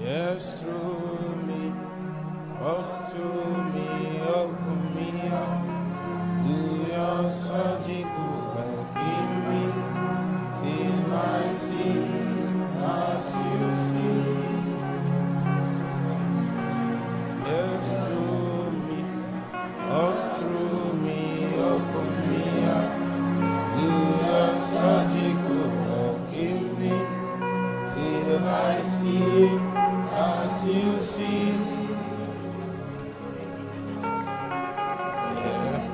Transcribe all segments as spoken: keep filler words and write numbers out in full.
Yes, through me, up through me, open me up. Do your surgical work in me, till I see as you see. Yes, through me, up through me, open me up. Do your surgical work in me, till I see as you see. Yeah.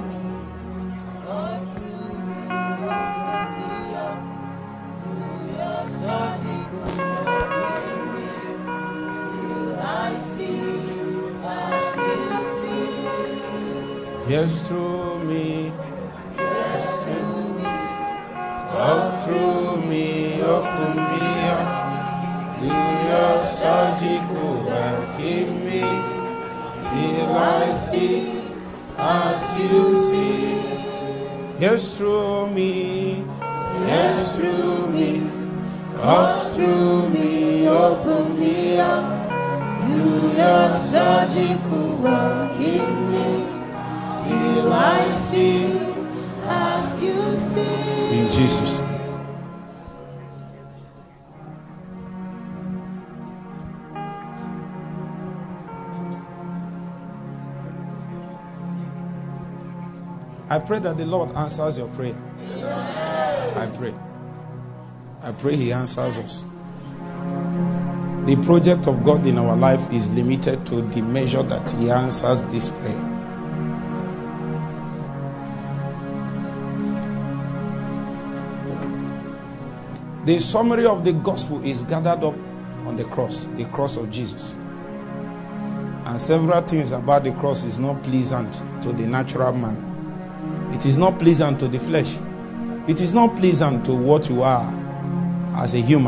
Up through me, open me up. Do your surgical work in me, till I see as you see. Yes, through me. Yes, through me. Up through me, open me up. Do your surgical work in me, till I see as you see. Yes, through me. Yes, through me. Up through me, open me up. Do your surgical work in me, till I see as you see. In Jesus' name. I pray that the Lord answers your prayer. I pray. I pray He answers us. The project of God in our life is limited to the measure that He answers this prayer. The summary of the gospel is gathered up on the cross, the cross of Jesus. And several things about the cross is not pleasant to the natural man. It is not pleasant to the flesh. It is not pleasant to what you are as a human.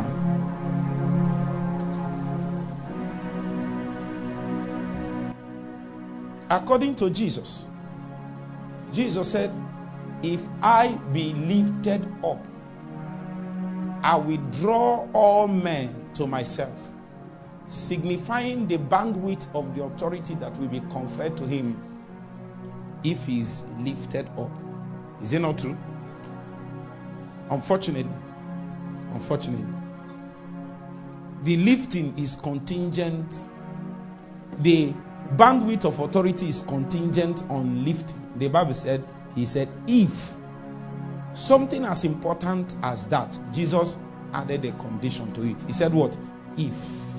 According to Jesus, Jesus said, if I be lifted up, I will draw all men to myself, signifying the bandwidth of the authority that will be conferred to him if he is lifted up. Is it not true? Unfortunately, unfortunately, the lifting is contingent. The bandwidth of authority is contingent on lifting. The Bible said, he said, if something as important as that, Jesus added a condition to it. He said what? If.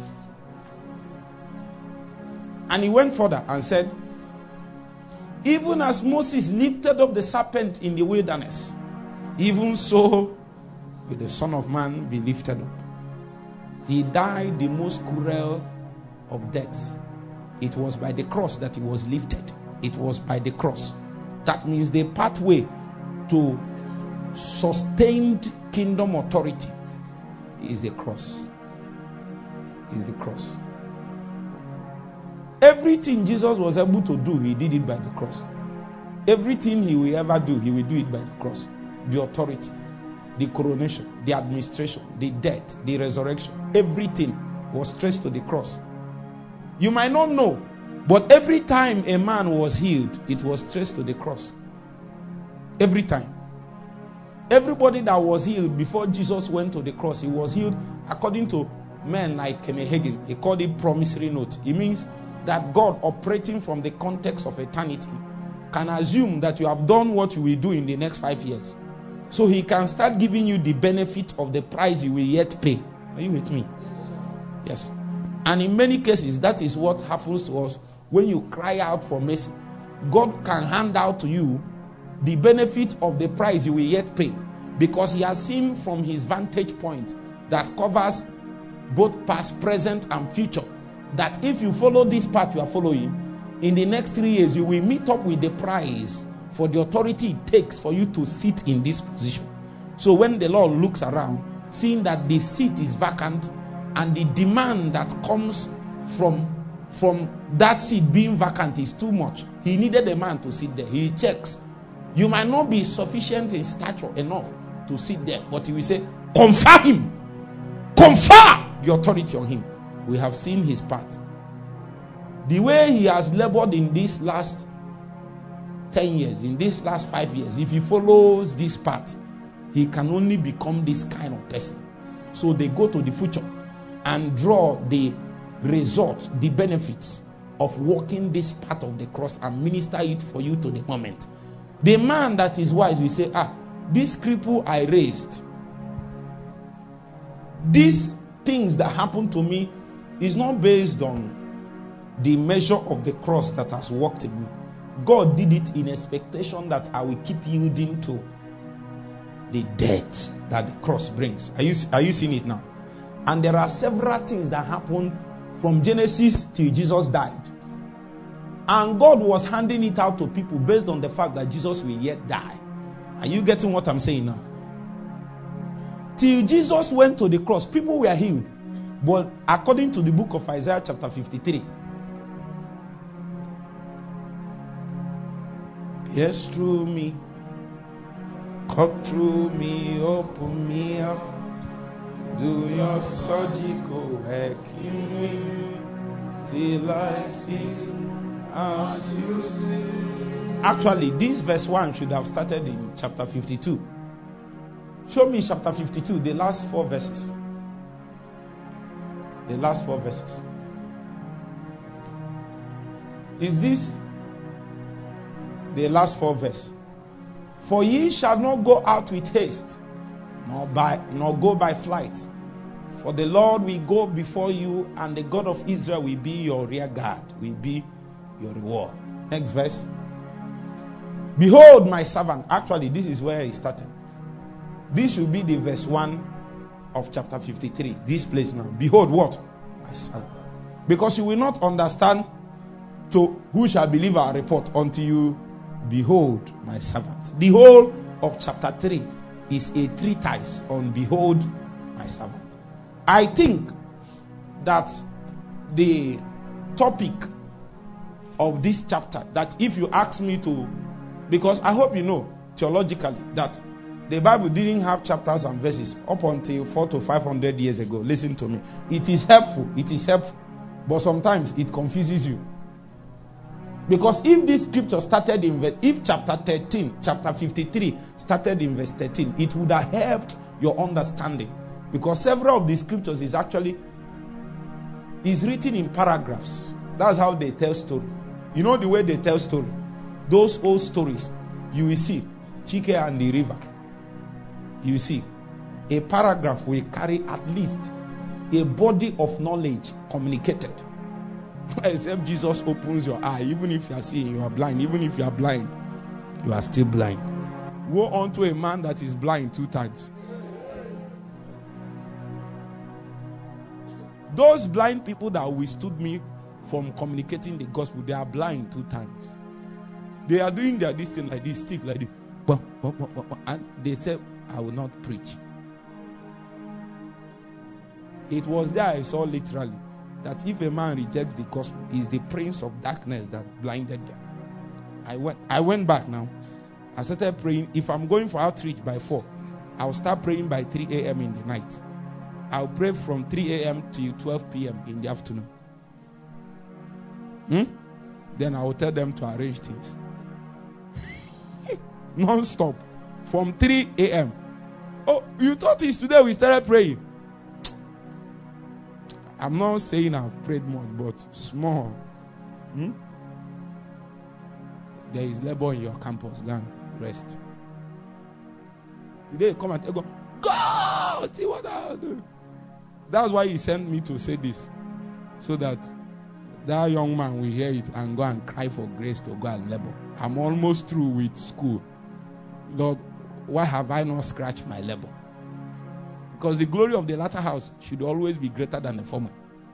And he went further and said, even as Moses lifted up the serpent in the wilderness, even so will the Son of Man be lifted up. He died the most cruel of deaths. It was by the cross that he was lifted. It was by the cross. That means the pathway to sustained kingdom authority is the cross. Is the cross. Everything Jesus was able to do, he did it by the cross. Everything he will ever do, he will do it by the cross. The authority, the coronation, the administration, the death, the resurrection, everything was traced to the cross. You might not know, but every time a man was healed, it was traced to the cross. Every time. Everybody that was healed before Jesus went to the cross, he was healed according to men like Kenneth Hagin. He called it promissory note. It means that God, operating from the context of eternity, can assume that you have done what you will do in the next five years. So he can start giving you the benefit of the price you will yet pay. Are you with me? Yes. And in many cases, that is what happens to us when you cry out for mercy. God can hand out to you the benefit of the price you will yet pay, because he has seen from his vantage point that covers both past, present, and future, that if you follow this path you are following, in the next three years you will meet up with the price for the authority it takes for you to sit in this position. So when the Lord looks around, seeing that the seat is vacant and the demand that comes from, from that seat being vacant is too much, he needed a man to sit there. He checks. You might not be sufficient in stature enough to sit there, but he will say, confer him. Confer the authority on him. We have seen his part. The way he has labored in this last ten years, in this last five years, if he follows this path, he can only become this kind of person. So they go to the future and draw the results, the benefits of walking this part of the cross and minister it for you to the moment. The man that is wise will say, ah, this cripple I raised, these things that happened to me is not based on the measure of the cross that has worked in me. God did it in expectation that I will keep yielding to the death that the cross brings. Are you, are you seeing it now? And there are several things that happened from Genesis till Jesus died. And God was handing it out to people based on the fact that Jesus will yet die. Are you getting what I'm saying now? Till Jesus went to the cross, people were healed. But according to the book of Isaiah chapter fifty-three, yes, through me, cut through me, open me up, do your surgical work in me, till I see as you see. Actually, this verse one should have started in chapter fifty-two. Show me chapter fifty-two, the last four verses. The last four verses. Is this the last four verses? For ye shall not go out with haste, nor by nor go by flight. For the Lord will go before you, and the God of Israel will be your rear guard, will be your reward. Next verse. Behold my servant. Actually, this is where he started. This will be the verse one of chapter fifty-three. This place now. Behold what? My servant. Because you will not understand to who shall believe our report until you behold my servant. The whole of chapter three is a treatise on behold my servant. I think that the topic of this chapter, that if you ask me to, because I hope you know theologically that the Bible didn't have chapters and verses up until four to five hundred years ago. Listen to me. It is helpful. It is helpful. But sometimes it confuses you. Because if this scripture started in verse, if chapter thirteen, chapter fifty-three started in verse thirteen, it would have helped your understanding. Because several of the scriptures is actually is written in paragraphs. That's how they tell story. You know the way they tell story? Those old stories, you will see Chike and the river. You see, a paragraph will carry at least a body of knowledge communicated. Except Jesus opens your eye. Even if you are seeing, you are blind. Even if you are blind, you are still blind. Woe unto a man that is blind two times. Those blind people that withstood me from communicating the gospel, they are blind two times. They are doing their this thing like this, stick like this. And they said, I will not preach. It was there I saw literally that if a man rejects the gospel, he is the prince of darkness that blinded them. I went, I went back now. I started praying. If I'm going for outreach by four, I'll start praying by three a.m. in the night. I'll pray from three a.m. to twelve p.m. in the afternoon. Hmm? Then I will tell them to arrange things. Non-stop. From three a.m. Oh, you thought it's today we started praying. I'm not saying I've prayed much, but small. Hmm? There is labor in your campus. Go and rest. Today come and go, God, see what I do. That's why he sent me to say this. So that that young man will hear it and go and cry for grace to go and labor. I'm almost through with school. Lord, why have I not scratched my labor? Because the glory of the latter house should always be greater than the former.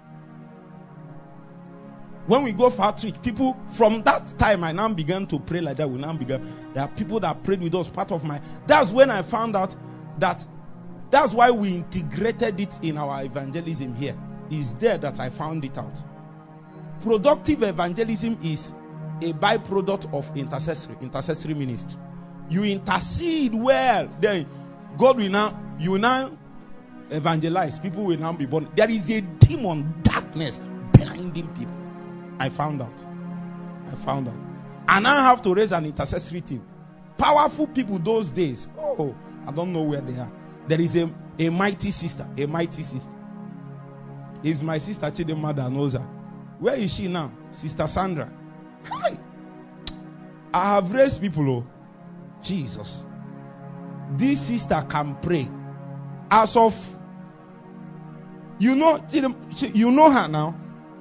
When we go for outreach, people, from that time I now began to pray like that. We now began. There are people that prayed with us, part of my. That's when I found out that that's why we integrated it in our evangelism here. It's there that I found it out. Productive evangelism is a byproduct of intercessory, intercessory ministry. You intercede well, then God will now, you will now evangelize. People will now be born. There is a demon, dark darkness blinding people. I found out. I found out. And I have to raise an intercessory team. Powerful people those days. Oh, I don't know where they are. There is a, a mighty sister. A mighty sister. It's my sister Chidema that knows her. Where is she now? Sister Sandra. Hi. I have raised people. Oh, Jesus. This sister can pray. As of, you know, you know her now.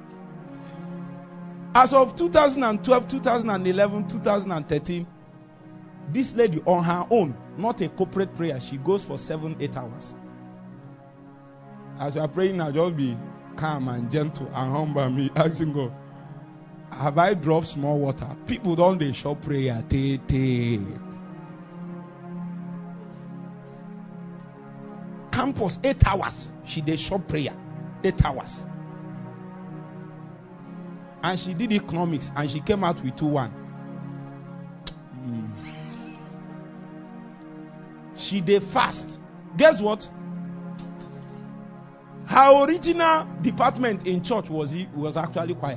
As of two thousand twelve, two thousand eleven, two thousand thirteen, this lady on her own, not a corporate prayer, she goes for seven, eight hours. As you are praying now, just be calm and gentle and humble me, asking God, have I dropped small water? People don't they show prayer. Te, te. Campus, eight hours. She did short prayer. Eight hours. And she did economics and she came out with two one. Mm. She did fast. Guess what? Her original department in church was, was actually choir.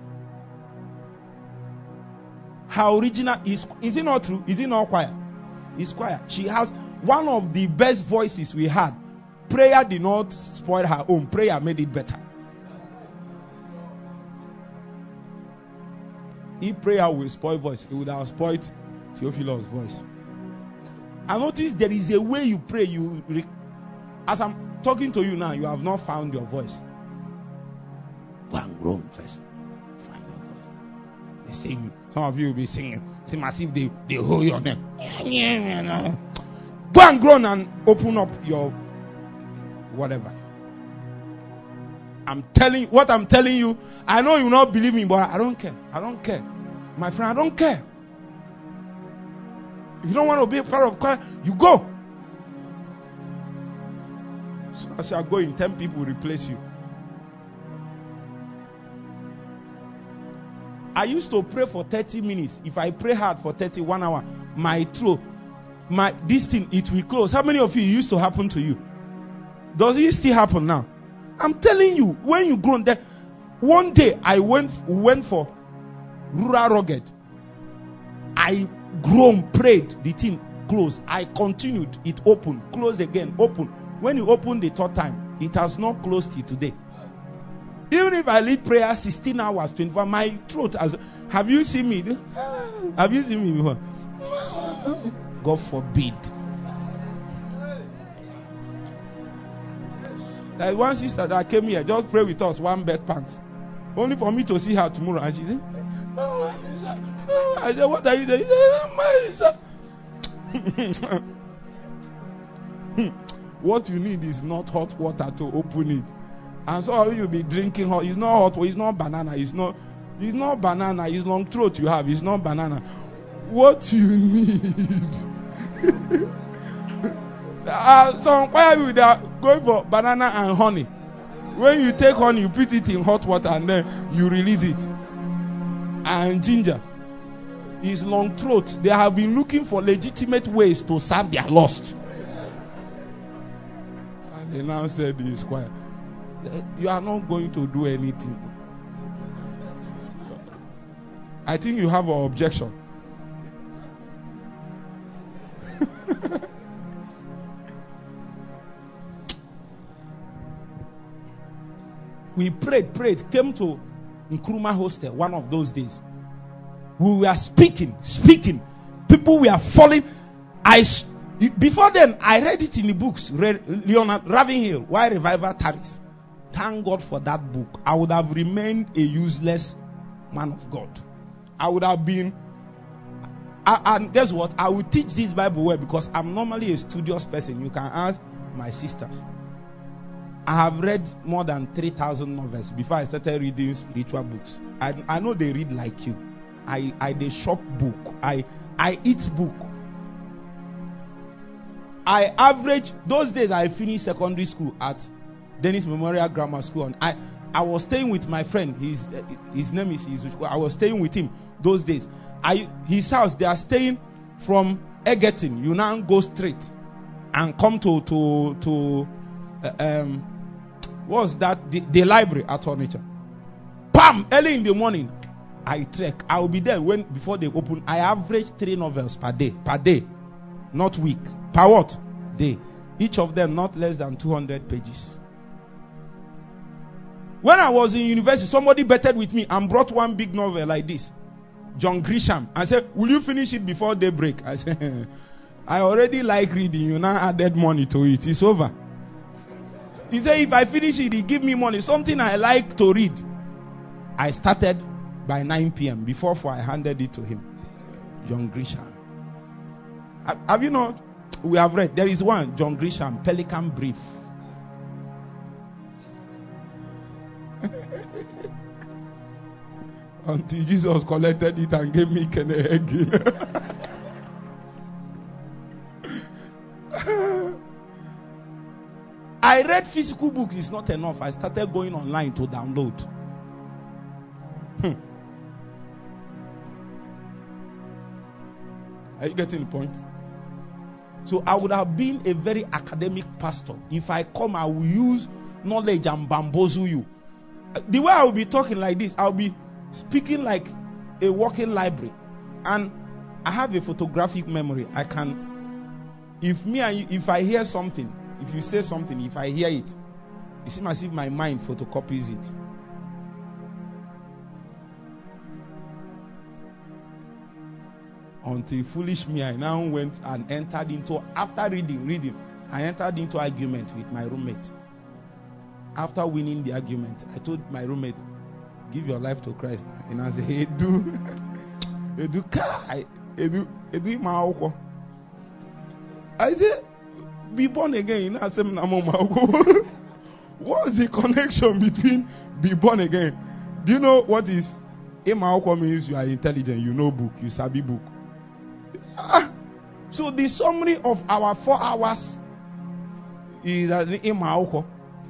Her original is, is it not true? Is it not choir? It's choir. She has one of the best voices we had. Prayer did not spoil her own. Prayer made it better. If prayer will spoil voice, it would have spoiled Theophilos' voice. I notice there is a way you pray. You, re- as I'm talking to you now, you have not found your voice. Go and grow first. Find your voice. They sing. Some of you will be singing. Sing as if they, they hold your neck. Go and grow and open up your whatever. I'm telling what I'm telling you. I know you will not believe me, but I don't care. I don't care. My friend, I don't care. If you don't want to be a part of choir, you go. So as you are going, ten people will replace you. I used to pray for thirty minutes. If I pray hard for thirty-one hours, my throat, my this thing, it will close. How many of you used to happen to you? Does it still happen now? I'm telling you, when you grow there, one day I went went for rural rugged. I grown, prayed, the thing closed. I continued, it opened, closed again, opened. When you open the third time, it has not closed till today. Even if I lead prayer sixteen hours, twenty-four, my throat has. Have you seen me? Have you seen me before? God forbid. There's one sister that came here, just pray with us, one bed pants. Only for me to see her tomorrow. And she said, oh, oh. I said, what are you saying? She said, oh, what you need is not hot water to open it. And so you'll be drinking hot. It's not hot, it's not banana, it's not it's not banana, it's long throat you have, it's not banana. What you need. uh, some choir people, they are going for banana and honey. When you take honey, you put it in hot water and then you release it. And ginger is long throat. They have been looking for legitimate ways to serve their lust. And they now said this choir, you are not going to do anything. I think you have an objection. We prayed, prayed, came to Nkrumah Hostel one of those days. We were speaking, speaking. People were falling. I, before then, I read it in the books. Leonard Ravenhill, Why Revival Tarries. Thank God for that book. I would have remained a useless man of God. I would have been. I, and guess what? I will teach this Bible well because I'm normally a studious person. You can ask my sisters. I have read more than three thousand novels before I started reading spiritual books. I, I know they read like you. I, I they shop book. I, I eat book. I average, those days I finished secondary school at Dennis Memorial Grammar School. And I, I was staying with my friend. His, his name is Izuchukwu. I was staying with him those days. I, his house, they are staying from Egerton. You now go straight and come to, to, to uh, um, what's that? The, the library at Onitsha. Bam! Early in the morning, I trek. I will be there when before they open. I average three novels per day. Per day. Not week. Per what? Day. Each of them not less than two hundred pages. When I was in university, somebody betted with me and brought one big novel like this. John Grisham. I said, will you finish it before daybreak? I said, I already like reading. You now added money to it. It's over. He said, if I finish it, he give me money. Something I like to read. I started by nine p.m. Before four, I handed it to him. John Grisham. Have you not? We have read. There is one, John Grisham, Pelican Brief. Until Jesus collected it and gave me Kenegin. I read physical books. It's not enough. I started going online to download. Hmm. Are you getting the point? So I would have been a very academic pastor. If I come, I will use knowledge and bamboozle you. The way I will be talking like this, I'll be speaking like a walking library. And I have a photographic memory. I can, if me and you, if I hear something, if you say something, if I hear it, it seems as if my mind photocopies it. Until foolish me, I now went and entered into, after reading, reading, I entered into argument with my roommate. After winning the argument, I told my roommate, give your life to Christ. And I said, hey, do, hey, do, hey, do, hey, do, my I said, be born again. What's the connection between be born again? Do you know what is Imauko means? You are intelligent, you know book, you sabi book. Ah, so the summary of our four hours is Imauko.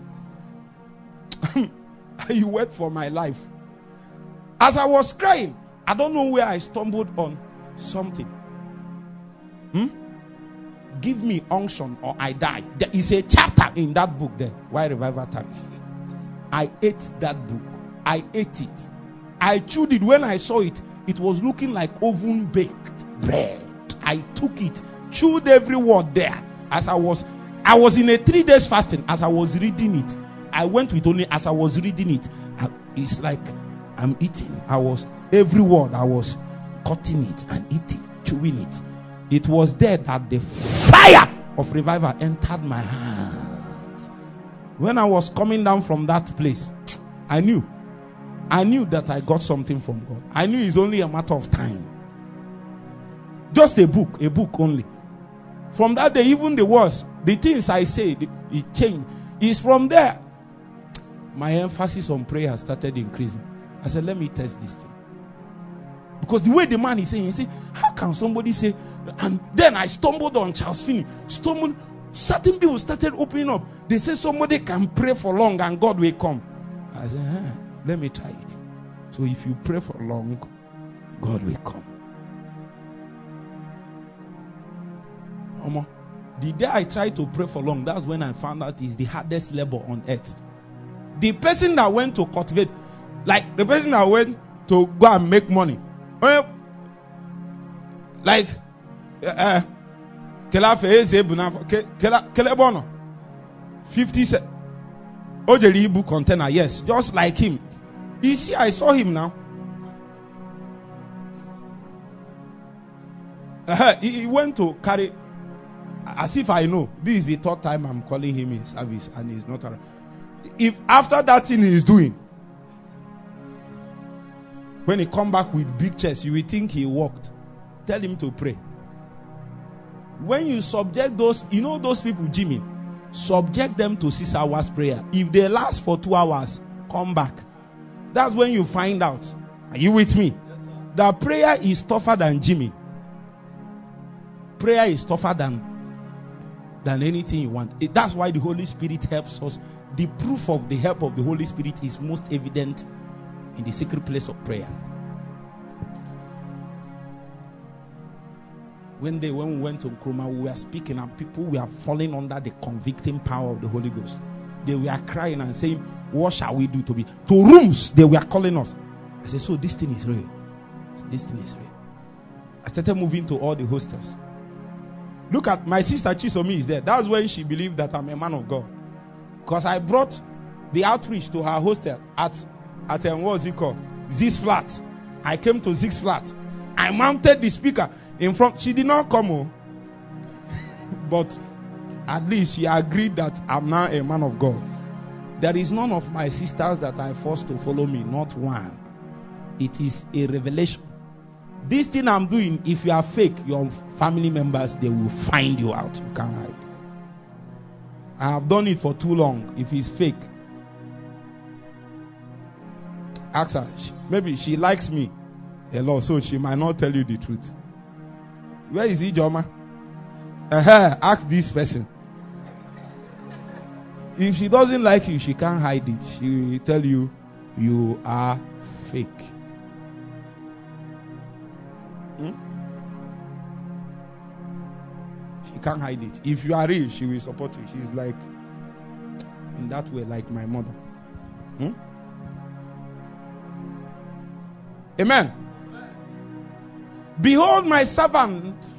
You wait for my life. As I was crying, I don't know where I stumbled on something. Hmm? Give me unction or I die. There is a chapter in that book there. Why Revival Tarries. I ate that book. I ate it. I chewed it. When I saw it, it was looking like oven baked bread. I took it, chewed every word there. As I was, I was in a three days fasting. As I was reading it, I went with only as I was reading it. I, it's like I'm eating. I was every word. I was cutting it and eating, chewing it. It was there that the fire of revival entered my hands. When I was coming down from that place, I knew. I knew that I got something from God. I knew it's only a matter of time. Just a book, a book only. From that day, even the words, the things I said, it changed. It's from there. My emphasis on prayer started increasing. I said, let me test this thing. Because the way the man is saying, he said, how can somebody say, and then I stumbled on Charles Finney. Stumbled, certain people started opening up. They say somebody can pray for long and God will come. I said, eh, let me try it. So if you pray for long, God will come. The day I tried to pray for long, that's when I found out it's the hardest labor on earth. The person that went to cultivate, like the person that went to go and make money, like, uh, fifty cents. Ojeribu container, yes, just like him. You see, I saw him now. Uh, he, he went to carry, as if I know. This is the third time I'm calling him in service, and he's not around. If after that thing he is doing, when he come back with big chest, you will think he walked. Tell him to pray. When you subject those, you know those people, Jimmy, subject them to six hours prayer. If they last for two hours, come back. That's when you find out. Are you with me? Yes, that prayer is tougher than Jimmy. Prayer is tougher than, than anything you want. It, that's why the Holy Spirit helps us. The proof of the help of the Holy Spirit is most evident in the secret place of prayer. When they when we went to Nkrumah, we were speaking and people were falling under the convicting power of the Holy Ghost. they were crying and saying, what shall we do to be? To rooms, they were calling us. I said, so this thing is real. Said, this thing is real. I started moving to all the hostels. Look at my sister Chisomi is there. That's when she believed that I'm a man of God. Because I brought the outreach to her hostel at, at um, what's it called? Z's Flat. I came to Z's Flat. I mounted the speaker in front. She did not come home. But at least she agreed that I'm now a man of God. There is none of my sisters that I forced to follow me. Not one. It is a revelation. This thing I'm doing, if you are fake, your family members, they will find you out. You can't hide. I have done it for too long. If it's fake, ask her. Maybe she likes me a lot, so she might not tell you the truth. Where is he, Joma? Uh-huh. Ask this person. If she doesn't like you, she can't hide it. She will tell you, you are fake. Hmm? She can't hide it. If you are real, she will support you. She's like, in that way, like my mother. Hmm? Amen. Behold my servant.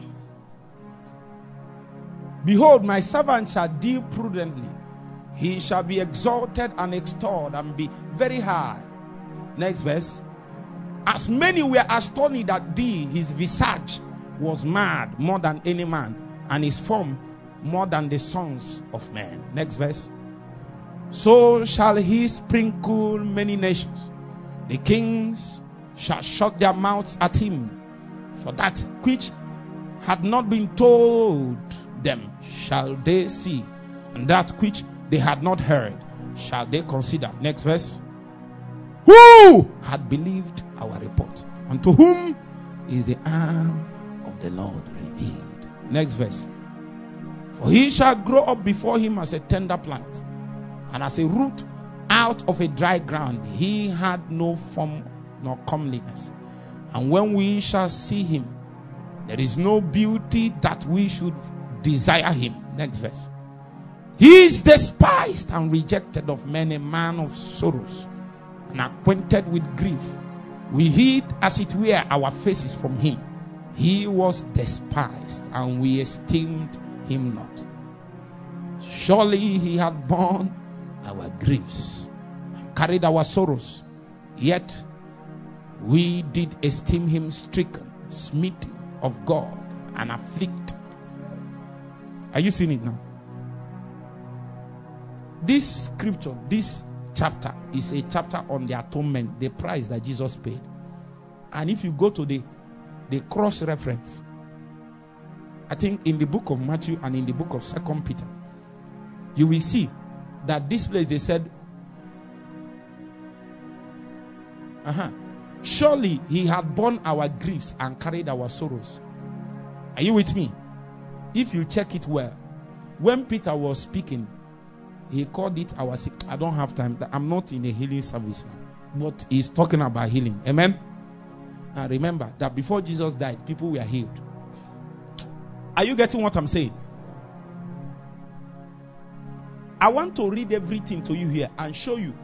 Behold, my servant shall deal prudently. He shall be exalted and extolled and be very high. Next verse. As many were astonished at thee, his visage was mad more than any man, and his form more than the sons of men. Next verse. So shall he sprinkle many nations. The kings shall shut their mouths at him. For that which had not been told them shall they see, and that which they had not heard shall they consider. Next verse. Who had believed our report, and to whom is the arm of the Lord revealed? Next verse. For he shall grow up before him as a tender plant, and as a root out of a dry ground. He had no form nor comeliness, and when we shall see him, there is no beauty that we should desire him. Next verse. He is despised and rejected of men, a man of sorrows, and acquainted with grief. We hid as it were our faces from him. He was despised, and we esteemed him not. Surely he had borne our griefs and carried our sorrows, yet we did esteem him stricken, smitten of God, and afflicted. Are you seeing it now? This scripture, this chapter, is a chapter on the atonement, the price that Jesus paid. And if you go to the, the cross reference, I think in the book of Matthew and in the book of Second Peter, you will see that this place they said, uh-huh, surely he had borne our griefs and carried our sorrows. Are you with me? If you check it well, when Peter was speaking, he called it our sick. I don't have time. I'm not in a healing service now, but he's talking about healing. Amen. Now remember that before Jesus died, people were healed. Are you getting what I'm saying? I want to read everything to you here and show you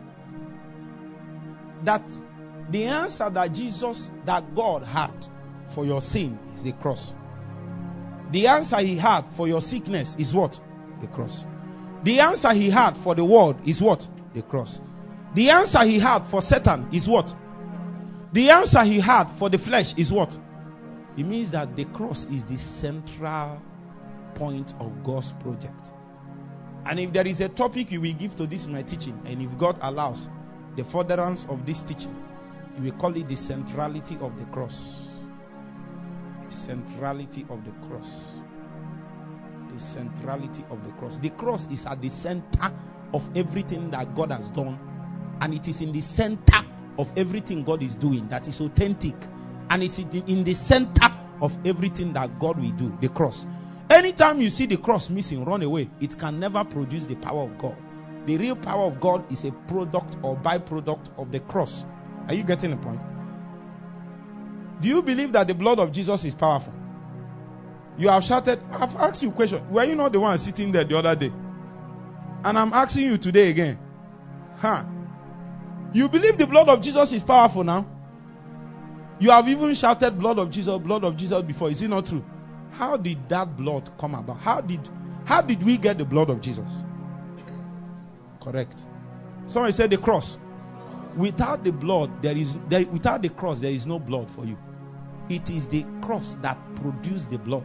that the answer that Jesus, that God had for your sin is the cross. The answer he had for your sickness is what? The cross. The answer he had for the world is what? The cross. The answer he had for Satan is what? The answer he had for the flesh is what? It means that the cross is the central point of God's project. And if there is a topic you will give to this my teaching, and if God allows the furtherance of this teaching, you will call it the centrality of the cross. The centrality of the cross. The centrality of the cross. The cross is at the center of everything that God has done, and it is in the center of everything God is doing that is authentic, and it's in the center of everything that God will do. The cross. Anytime you see the cross missing, run away. It can never produce the power of God. The real power of God is a product or byproduct of the cross. Are you getting the point? Do you believe that the blood of Jesus is powerful? You have shouted. I've asked you a question. Were you not the one sitting there the other day? And I'm asking you today again. Huh? You believe the blood of Jesus is powerful now? You have even shouted blood of Jesus, blood of Jesus before. Is it not true? How did that blood come about? How did how did we get the blood of Jesus? Correct. Somebody said the cross. Without the blood, there is there, without the cross, there is no blood for you. It is the cross that produced the blood.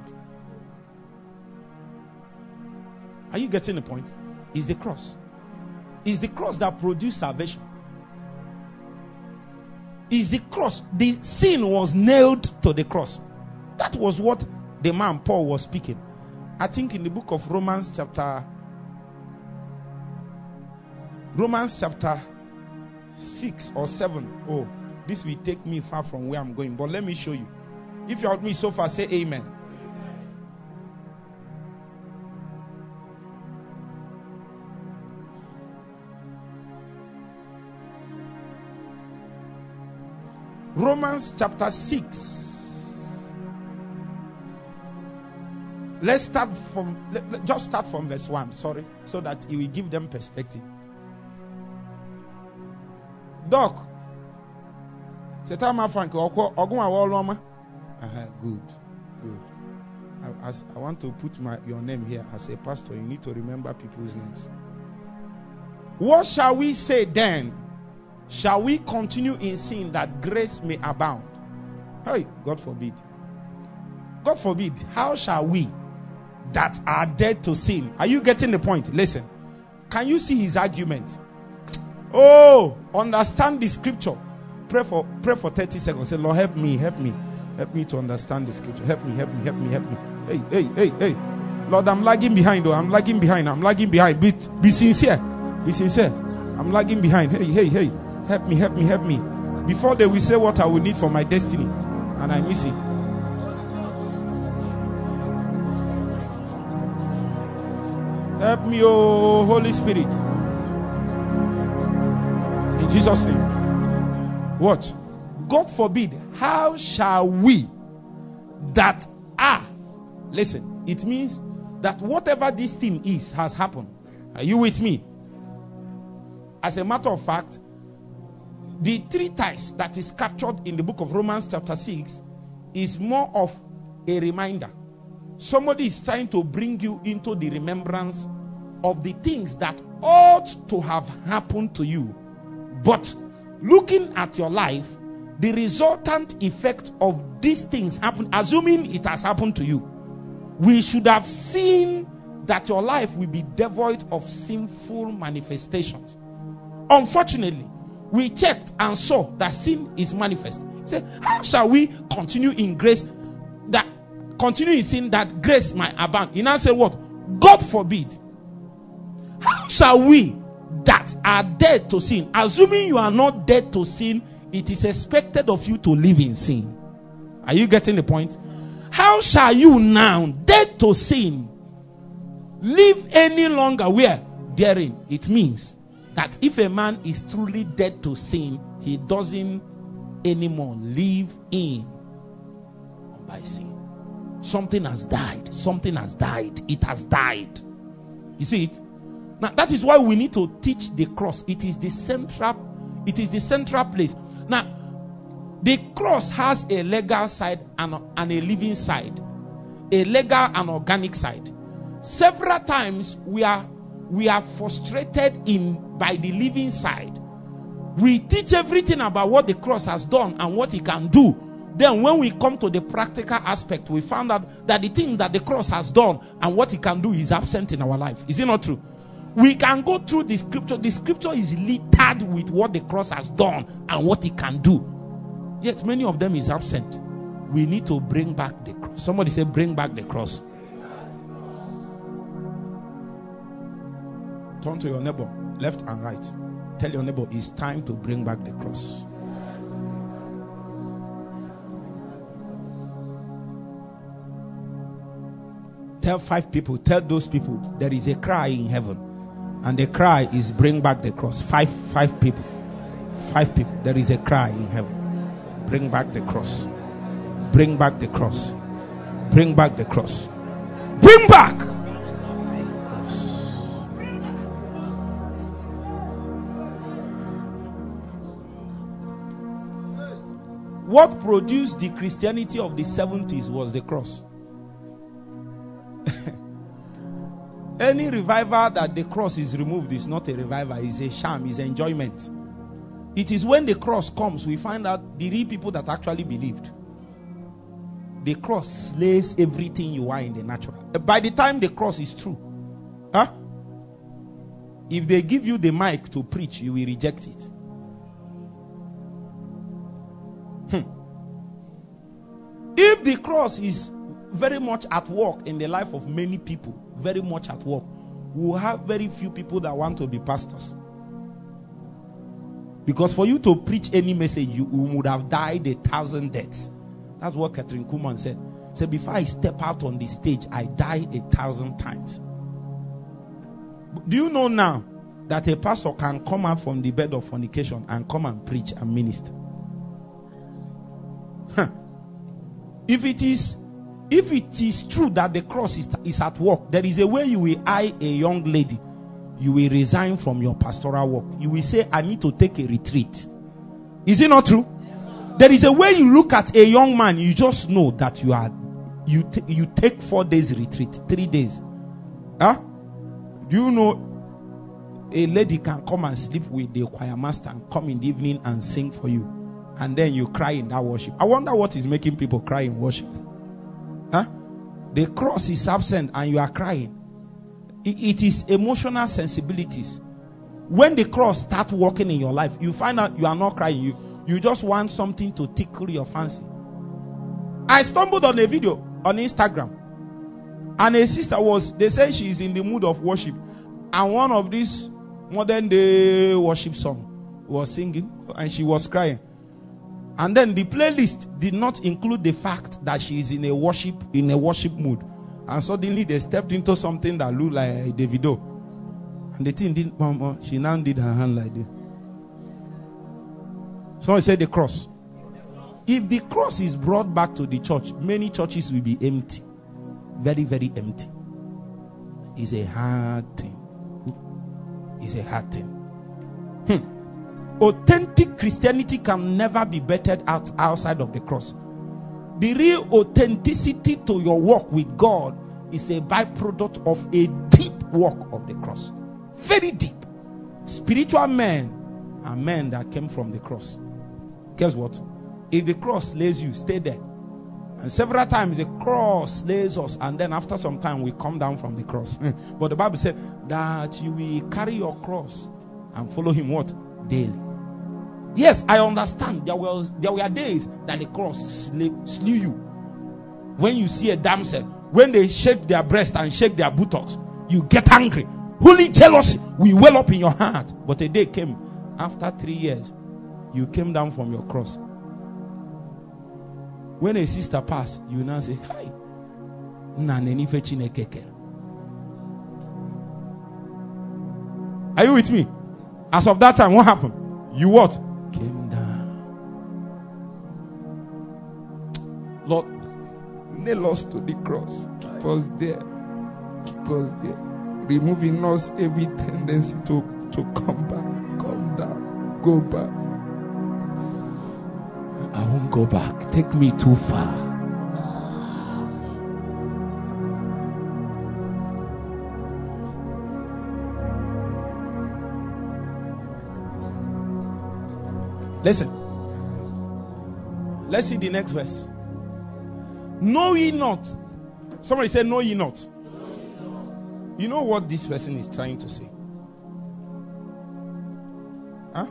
Are you getting the point? It's the cross. It's the cross that produced salvation. It's the cross. The sin was nailed to the cross. That was what the man Paul was speaking. I think in the book of Romans chapter Romans chapter six or seven. Oh, this will take me far from where I'm going. But let me show you. If you're with me so far, say amen. Romans chapter six. Let's start from, let, let, just start from verse one, sorry, so that it will give them perspective. Doc, good, good. I, as, I want to put my your name here as a pastor. You need to remember people's names. What shall we say then? Shall we continue in sin that grace may abound? Hey, God forbid. God forbid. How shall we that are dead to sin? Are you getting the point? Listen. Can you see his argument? Oh, understand the scripture. Pray for pray for thirty seconds. Say, Lord, help me, help me. Help me to understand the scripture. Help me, help me, help me, help me. Hey, hey, hey, hey. Lord, I'm lagging behind. Oh, I'm lagging behind. I'm lagging behind. Be, be sincere. Be sincere. I'm lagging behind. Hey, hey, hey. Help me, help me, help me. Before they will say what I will need for my destiny, and I miss it. Help me, oh Holy Spirit. In Jesus' name. What? God forbid. How shall we that are? Listen, it means that whatever this thing is has happened. Are you with me? As a matter of fact, the treatise that is captured in the book of Romans chapter six is more of a reminder. Somebody is trying to bring you into the remembrance of the things that ought to have happened to you. But looking at your life, the resultant effect of these things happen, assuming it has happened to you, we should have seen that your life will be devoid of sinful manifestations. Unfortunately, we checked and saw that sin is manifest. He said, how shall we continue in grace, that continue in sin that grace might abound? He now said what? God forbid. How shall we that are dead to sin, assuming you are not dead to sin, it is expected of you to live in sin. Are you getting the point? How shall you now, dead to sin, live any longer where? Therein. It means that if a man is truly dead to sin, he doesn't anymore live in by sin. Something has died. Something has died. It has died. You see it? Now that is why we need to teach the cross. It is the central, it is the central place. Now, the cross has a legal side and, and a living side. A legal and organic side. Several times we are we are frustrated in by the living side. We teach everything about what the cross has done and what it can do. Then when we come to the practical aspect, we found out that the things that the cross has done and what it can do is absent in our life. Is it not true? We can go through the scripture. The scripture is littered with what the cross has done and what it can do. Yet many of them is absent. We need to bring back the cross. Somebody say, bring back the cross. Turn to your neighbor, left and right. Tell your neighbor, it's time to bring back the cross. Tell five people, tell those people, there is a cry in heaven. And the cry is bring back the cross. Five, five people. Five people. There is a cry in heaven. Bring back the cross. Bring back the cross. Bring back the cross. Bring back. What produced the Christianity of the seventies was the cross. Any revival that the cross is removed is not a revival, it's a sham, it's enjoyment. It is when the cross comes we find out the real people that actually believed. The cross slays everything you are in the natural. By the time the cross is true, huh? If they give you the mic to preach, you will reject it. Hmm. If the cross is very much at work in the life of many people, very much at work, we will have very few people that want to be pastors. Because for you to preach any message, you would have died a thousand deaths. That's what Catherine Kuhlman said. She said, before I step out on the stage, I die a thousand times. Do you know now that a pastor can come out from the bed of fornication and come and preach and minister? Huh. If it is if it is true that the cross is, is at work, there is a way you will eye a young lady. You will resign from your pastoral work. You will say, I need to take a retreat. Is it not true? There is a way you look at a young man, you just know that you are you, t- you take four days retreat, three days. Huh? Do you know a lady can come and sleep with the choir master and come in the evening and sing for you, and then you cry in that worship? I wonder what is making people cry in worship. Huh? The cross is absent and you are crying. It, it is emotional sensibilities. When the cross starts working in your life, you find out you are not crying. You, you just want something to tickle your fancy. I stumbled on a video on Instagram, and a sister was, they say she is in the mood of worship, and one of these modern day worship song was singing, and she was crying. And then the playlist did not include the fact that she is in a worship in a worship mood, and suddenly they stepped into something that looked like Davido, and the thing didn't. Mama, she now did her hand like this. Someone said the cross. If the cross is brought back to the church, many churches will be empty. Very, very empty. It's a hard thing. It's a hard thing. Hmm. Authentic Christianity can never be bettered out outside of the cross. The real authenticity to your walk with God is a byproduct of a deep walk of the cross. Very deep. Spiritual men are men that came from the cross. Guess what? If the cross slays you, stay there. And several times the cross slays us, and then after some time we come down from the cross. But the Bible said that you will carry your cross and follow him what? Daily. Yes, I understand. There was there were days that the cross slew, slew you. When you see a damsel, when they shake their breast and shake their buttocks, you get angry. Holy jealousy will well up in your heart. But a day came after three years, you came down from your cross. When a sister passed, you now say, hi. Are you with me? As of that time, what happened? You what? Came down. Lord, nail us to the cross. Keep us there. Keep us there. Removing us every tendency to, to come back. Come down. Go back. I won't go back. Take me too far. Listen. Let's see the next verse. Know ye not. Somebody said, know ye not. You know what this person is trying to say? Huh?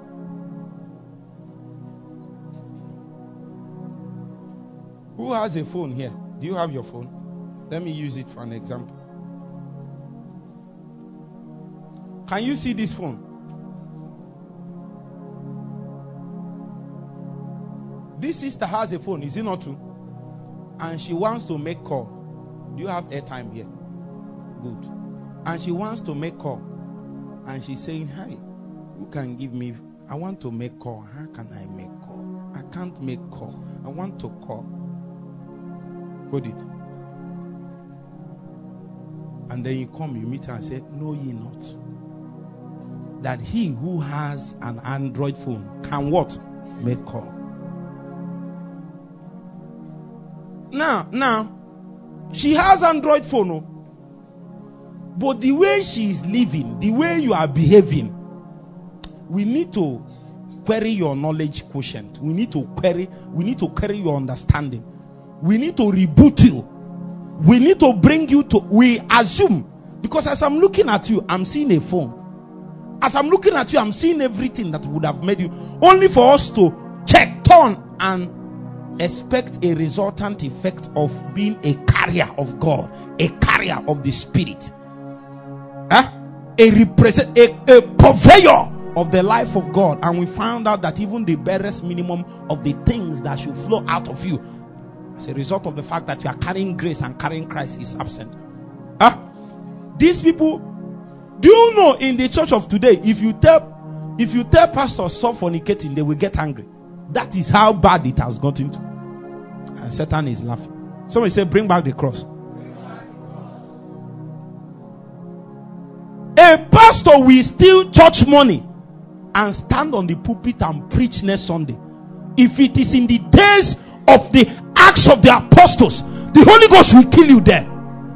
Who has a phone here? Do you have your phone? Let me use it for an example. Can you see this phone? This sister has a phone, is it not true? And she wants to make call. Do you have airtime here? Good. And she wants to make call. And she's saying, hi, who can give me? I want to make call. How can I make call? I can't make call. I want to call. Hold it. And then you come, you meet her and say, know ye not that he who has an Android phone can what? Make call. now, now, she has Android phone, oh, but the way she is living, the way you are behaving, we need to query your knowledge quotient. We need to query, we need to query your understanding. We need to reboot you. We need to bring you to, we assume, because as I'm looking at you, I'm seeing a phone. As I'm looking at you, I'm seeing everything that would have made you, only for us to check, turn, and expect a resultant effect of being a carrier of God, a carrier of the Spirit, huh? a represent, a, a purveyor of the life of God. And we found out that even the barest minimum of the things that should flow out of you as a result of the fact that you are carrying grace and carrying Christ is absent. Huh? These people, do you know in the church of today, if you tell if you tell pastors stop fornicating, they will get angry. That is how bad it has gotten to. And Satan is laughing. Somebody say, bring back the cross. A pastor will steal church money and stand on the pulpit and preach next Sunday. If it is in the days of the Acts of the Apostles, the Holy Ghost will kill you there.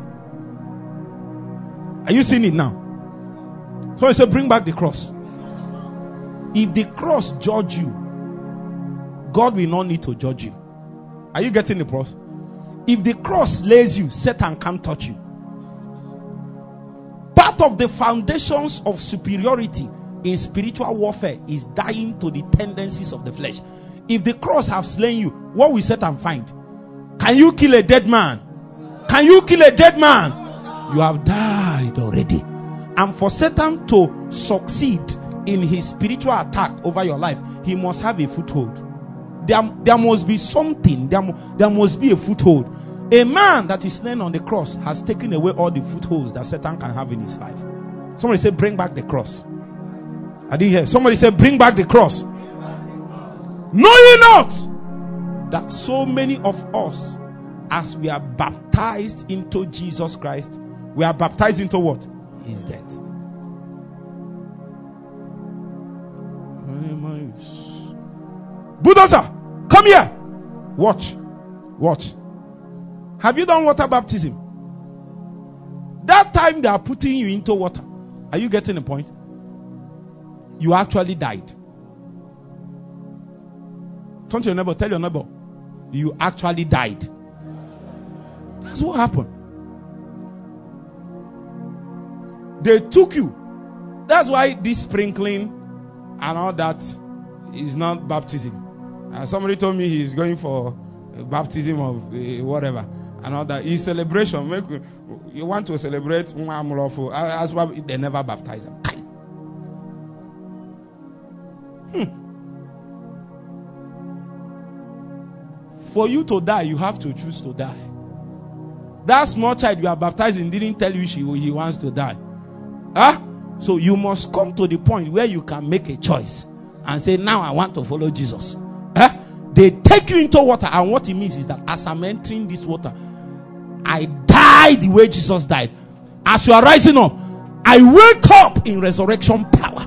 Are you seeing it now? So I say, bring back the cross. If the cross judge you, God will not need to judge you. Are you getting the cross? If the cross slays you, Satan can't touch you. Part of the foundations of superiority in spiritual warfare is dying to the tendencies of the flesh. If the cross have slain you, what will Satan find? Can you kill a dead man? Can you kill a dead man? You have died already. And for Satan to succeed in his spiritual attack over your life, he must have a foothold. There, there must be something. There, there must be a foothold. A man that is slain on the cross has taken away all the footholds that Satan can have in his life. Somebody say, bring back the cross. I didn't hear. Somebody say, bring back the cross. Know ye not that so many of us, as we are baptized into Jesus Christ, we are baptized into what? His death. Bulldozer, come here. Watch. Watch. Have you done water baptism? That time they are putting you into water. Are you getting the point? You actually died. Turn to your neighbor, tell your neighbor, you actually died. That's what happened. They took you. That's why this sprinkling and all that is not baptism. Uh, somebody told me he's going for a baptism of uh, whatever and all that. It's celebration. Make, you want to celebrate, as well, they never baptize them. Hmm. For you to die, you have to choose to die. That small child you are baptizing didn't tell you she, he wants to die. Huh? So you must come to the point where you can make a choice and say, now I want to follow Jesus. Huh? They take you into water, and what it means is that as I'm entering this water, I die the way Jesus died. As you are rising up, I wake up in resurrection power.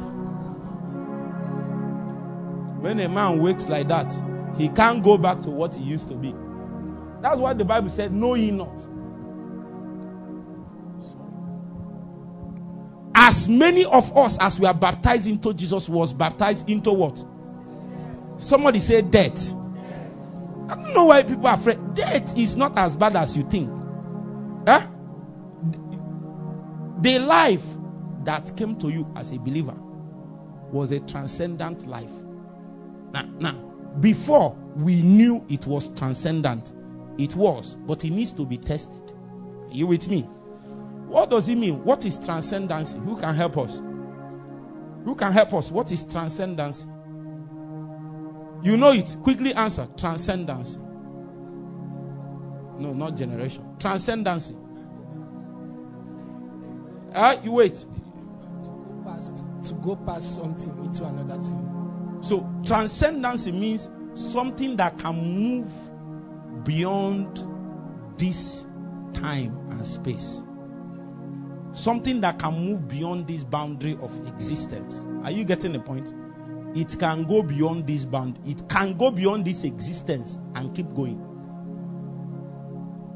When a man wakes like that, he can't go back to what he used to be. That's why the Bible said, know ye not. As many of us as we are baptized into Jesus was baptized into what? Somebody say death. I don't know why people are afraid. Death is not as bad as you think. Huh? The life that came to you as a believer was a transcendent life. Now, now, before we knew it was transcendent, it was, but it needs to be tested. Are you with me? What does it mean? What is transcendency? Who can help us? Who can help us? What is transcendency? You know it. Quickly answer. Transcendency. No, not generation. Transcendency. Ah, uh, you wait. To go past, to go past something into another thing. So transcendency means something that can move beyond this time and space. Something that can move beyond this boundary of existence. Are you getting the point? It can go beyond this bound. It can go beyond this existence and keep going.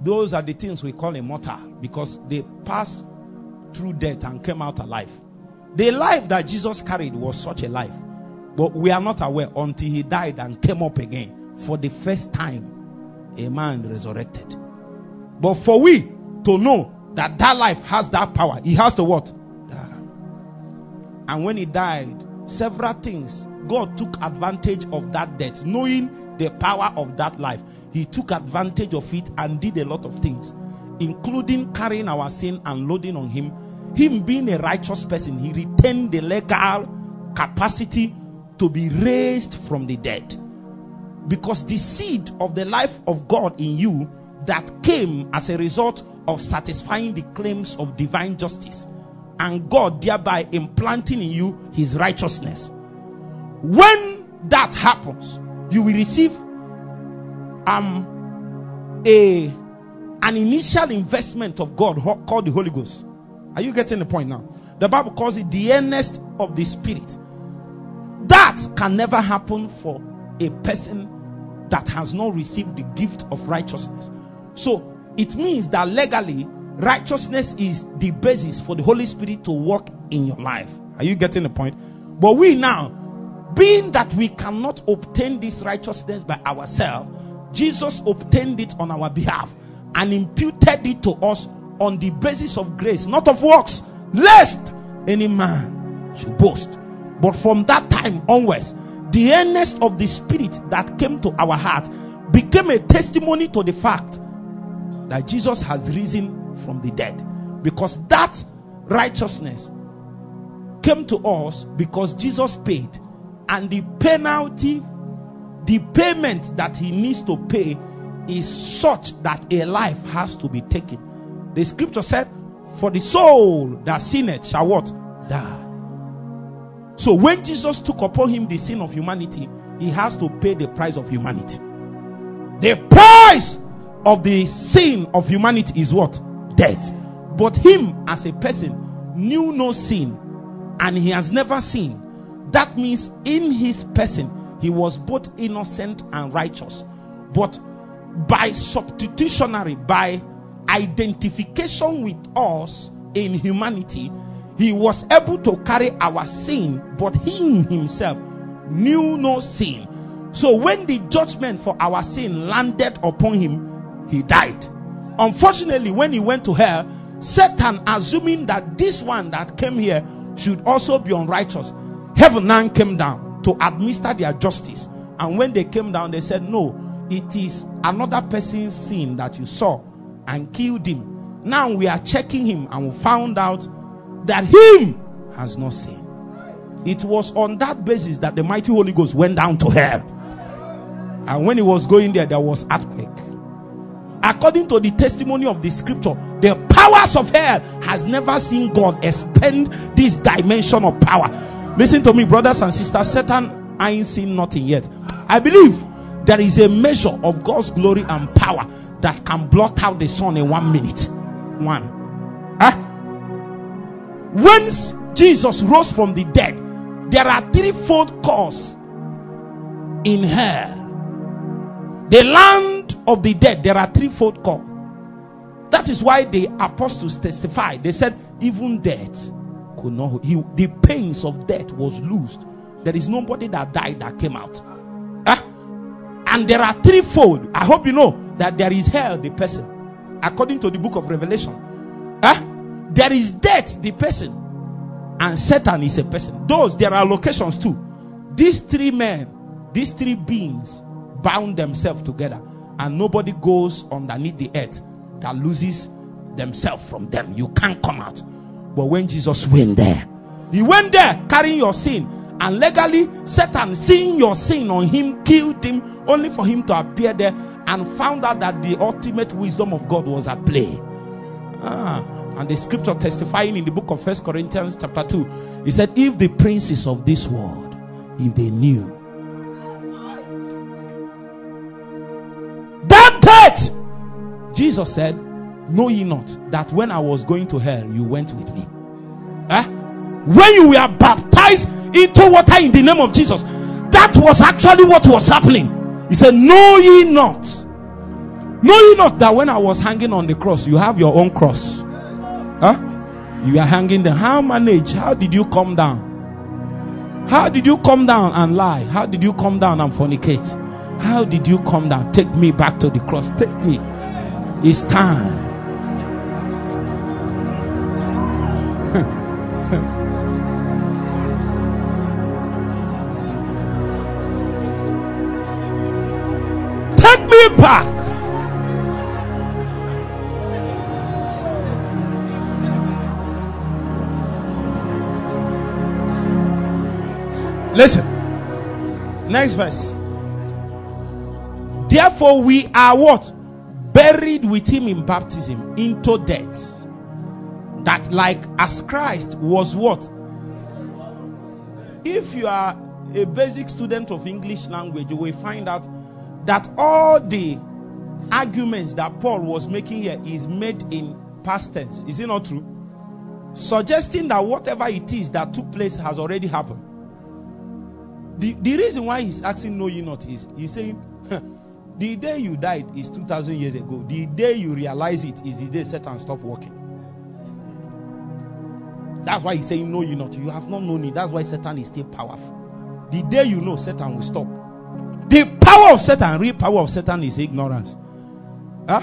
those are the things we call immortal, because they passed through death and came out alive. The life that Jesus carried was such a life, but we are not aware until he died and came up again. For the first time, a man resurrected. But for we to know that that life has that power, he has to what? Die. And when he died, several things, God took advantage of that death, knowing the power of that life. He took advantage of it and did a lot of things, including carrying our sin and loading on him. Him being a righteous person, he retained the legal capacity to be raised from the dead. Because the seed of the life of God in you that came as a result of satisfying the claims of divine justice, and God thereby implanting in you his righteousness. When that happens, you will receive um a an initial investment of God called the Holy Ghost. Are you getting the point now? The Bible calls it the earnest of the Spirit. That can never happen for a person that has not received the gift of righteousness. So it means that legally, righteousness is the basis for the Holy Spirit to work in your life. Are you getting the point? But we now, being that we cannot obtain this righteousness by ourselves, Jesus obtained it on our behalf and imputed it to us on the basis of grace, not of works, lest any man should boast. But from that time onwards, the earnest of the Spirit that came to our heart became a testimony to the fact that Jesus has risen from the dead. Because that righteousness came to us because Jesus paid, and the penalty, the payment that he needs to pay is such that a life has to be taken. The scripture said, for the soul that sinneth shall what? Die. So when Jesus took upon him the sin of humanity, he has to pay the price of humanity. The price of the sin of humanity is what? Death. But him as a person knew no sin, and he has never sinned. That means in his person he was both innocent and righteous. But by substitutionary, by identification with us in humanity, he was able to carry our sin, but he himself knew no sin. So when the judgment for our sin landed upon him, he died. Unfortunately, when he went to hell, Satan, assuming that this one that came here should also be unrighteous, heaven now came down to administer their justice. And when they came down, they said, no, it is another person's sin that you saw and killed him. Now we are checking him, and we found out that him has not sinned. It was on that basis that the mighty Holy Ghost went down to hell. And when he was going there, there was earthquake. According to the testimony of the scripture, the powers of hell has never seen God expend this dimension of power. Listen to me, brothers and sisters. Satan ain't seen nothing yet. I believe there is a measure of God's glory and power that can blot out the sun in one minute. One. Huh? Once Jesus rose from the dead, there are threefold cause in hell. The land of the dead, there are threefold cause. That is why the apostles testified. They said, even death could not, he, the pains of death was loosed. There is nobody that died that came out. Huh? And there are threefold. I hope you know that there is hell, the person, according to the book of Revelation. Huh? There is death, the person, and Satan is a person. Those, there are locations too. These three men, these three beings bound themselves together, and nobody goes underneath the earth that loses themselves from them. You can't come out. But when Jesus went there, he went there carrying your sin, and legally Satan, seeing your sin on him, killed him, only for him to appear there and found out that the ultimate wisdom of God was at play. Ah, and the scripture testifying in the book of First Corinthians chapter two, he said, if the princes of this world, if they knew that death, Jesus said, know ye not that when I was going to hell, you went with me? Eh? When you were baptized into water in the name of Jesus, that was actually what was happening. He said, know ye not Know you not that when I was hanging on the cross, you have your own cross? Huh? You are hanging there. How manage? How did you come down? How did you come down and lie? How did you come down and fornicate? How did you come down? Take me back to the cross. Take me. It's time. Take me back. Listen. Next verse. Therefore we are what? Buried with him in baptism into death. That like as Christ was what? If you are a basic student of English language, you will find out that all the arguments that Paul was making here is made in past tense. Is it not true? Suggesting that whatever it is that took place has already happened. The, the reason why he's asking know ye not is he's saying the day you died is two thousand years ago. The day you realize it is the day Satan stopped working. That's why he's saying know ye not. You have not known it. That's why Satan is still powerful. The day you know, Satan will stop. The power of Satan, real power of Satan is ignorance. Huh?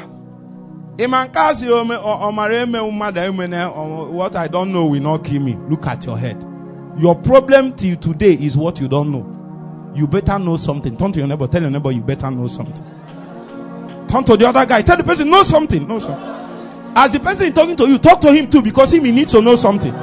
What I don't know will not kill me. Look at your head. Your problem till today is what you don't know. You better know something. Turn to your neighbor. Tell your neighbor you better know something. Turn to the other guy. Tell the person know something. Know something. As the person is talking to you, talk to him too, because he needs to know something.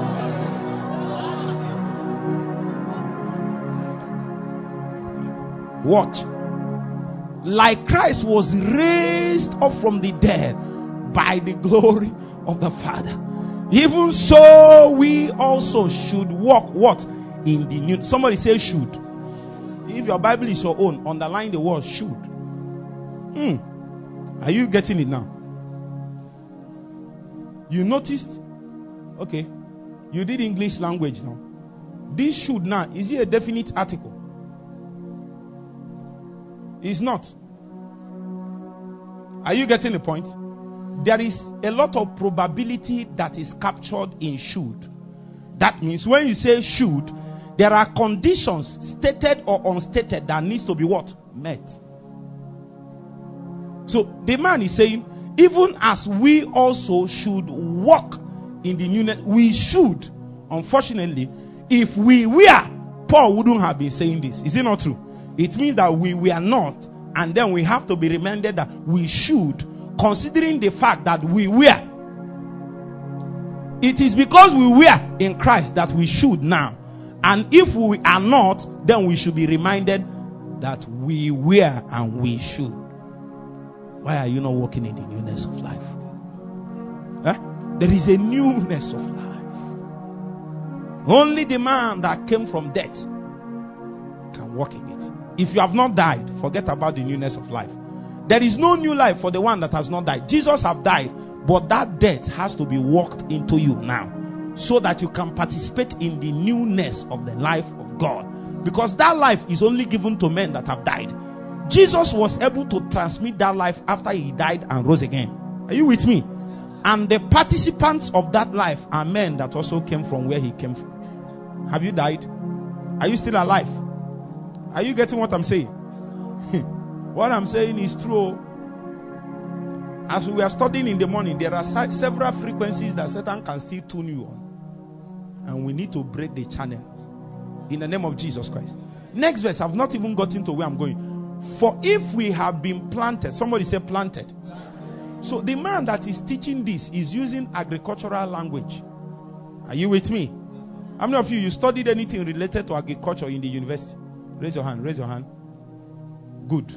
Watch. Like Christ was raised up from the dead by the glory of the Father, even so we also should walk what? In the new. Somebody say should. If your Bible is your own, underline the word should. Hmm. Are you getting it now? You noticed? Okay. You did English language now. This should now, is it a definite article? It's not. Are you getting the point? There is a lot of probability that is captured in should. That means when you say should, there are conditions stated or unstated that needs to be what? Met. So the man is saying, even as we also should walk in the newness, we should. Unfortunately, if we were, Paul wouldn't have been saying this. Is it not true? It means that we were not, and then we have to be reminded that we should, considering the fact that we were. It is because we were in Christ that we should now. And if we are not, then we should be reminded that we were and we should. Why are you not walking in the newness of life? Huh? There is a newness of life. Only the man that came from death can walk in it. If you have not died, forget about the newness of life. There is no new life for the one that has not died. Jesus have died, but that death has to be walked into you now, so that you can participate in the newness of the life of God. Because that life is only given to men that have died. Jesus was able to transmit that life after he died and rose again. Are you with me? And the participants of that life are men that also came from where he came from. Have you died? Are you still alive? Are you getting what I'm saying? What I'm saying is true. As we are studying in the morning, there are several frequencies that Satan can still tune you on. And we need to break the channels in the name of Jesus Christ. Next verse, I've not even gotten to where I'm going. For if we have been planted, somebody say planted. So the man that is teaching this is using agricultural language. Are you with me? How many of you, you studied anything related to agriculture in the university? Raise your hand, raise your hand. Good.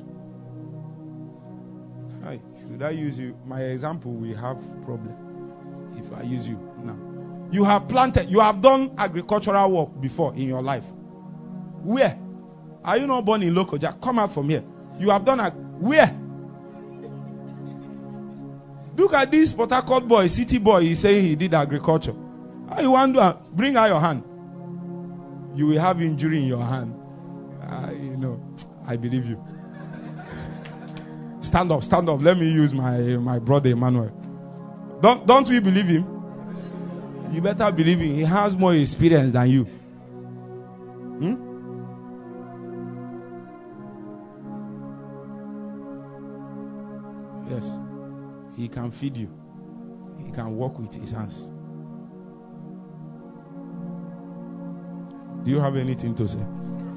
Hi, should I use you? My example will have problem if I use you now. You have planted, you have done agricultural work before in your life. Where? Are you not born in Lokoja? Come out from here. You have done a where? Look at this Port Harcourt boy, city boy. He saying he did agriculture. How you want to bring out your hand? You will have injury in your hand. Uh, you know, I believe you. Stand up, stand up. Let me use my, my brother Emmanuel. Don't, don't we believe him? You better believe him. He has more experience than you. Hmm? Yes. He can feed you. He can walk with his hands. Do you have anything to say?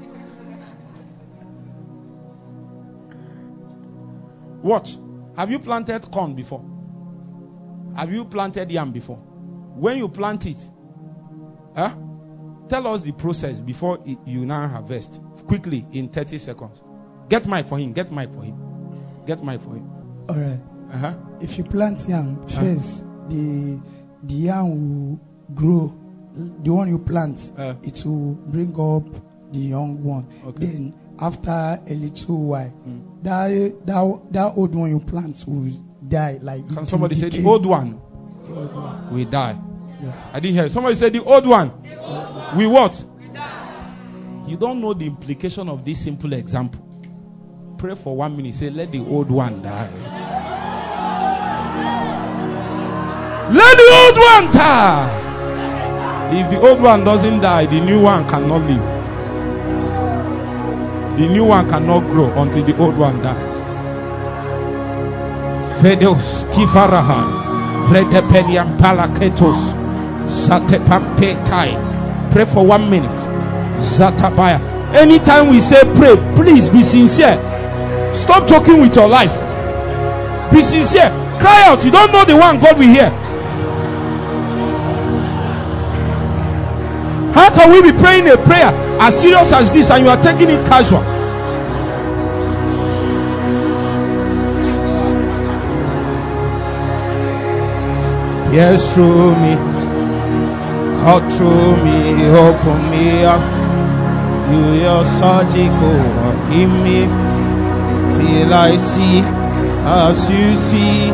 Watch. Have you planted corn before? Have you planted yam before? When you plant it, huh? Tell us the process before it, you now harvest. Quickly, in thirty seconds. Get mic for him. Get mic for him. Get mic for him. All right. Uh-huh. If you plant yam, first, uh-huh. the, the yam will grow. The one you plant, uh, it will bring up the young one. Okay. Then, after a little while, mm. that, that that old one you plant will die. Like can somebody say the old one? The old one will die. Yeah. I didn't hear. Somebody said the old one. The old one. We what? We die. You don't know the implication of this simple example. Pray for one minute. Say, let the old one die. Let the old one die. If the old one doesn't die, the new one cannot live. The new one cannot grow until the old one dies. Fedos kifaraha, vredepeniam palaketos, satepampetai. Pray for one minute. Zatabaya. Anytime we say pray, please be sincere. Stop joking with your life. Be sincere. Cry out. You don't know the one God will hear. How can we be praying a prayer as serious as this and you are taking it casual? Yes, through me, cut through me, open me up, do your surgical work in me, till I see as you see.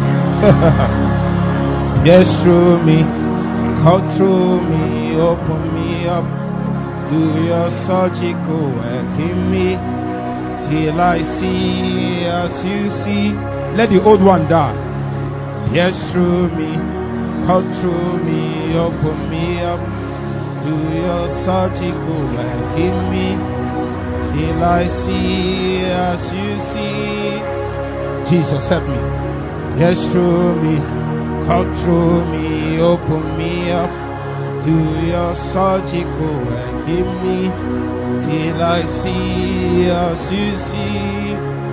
Yes, through me, cut through me, open me up, do your surgical work in me, till I see as you see. Let the old one die. Yes, through me, cut through me, open me up, do your surgical work in me, till I see as you see. Jesus, help me. Yes, through me, cut through me, open me up, do your surgical work in me, till I see as you see.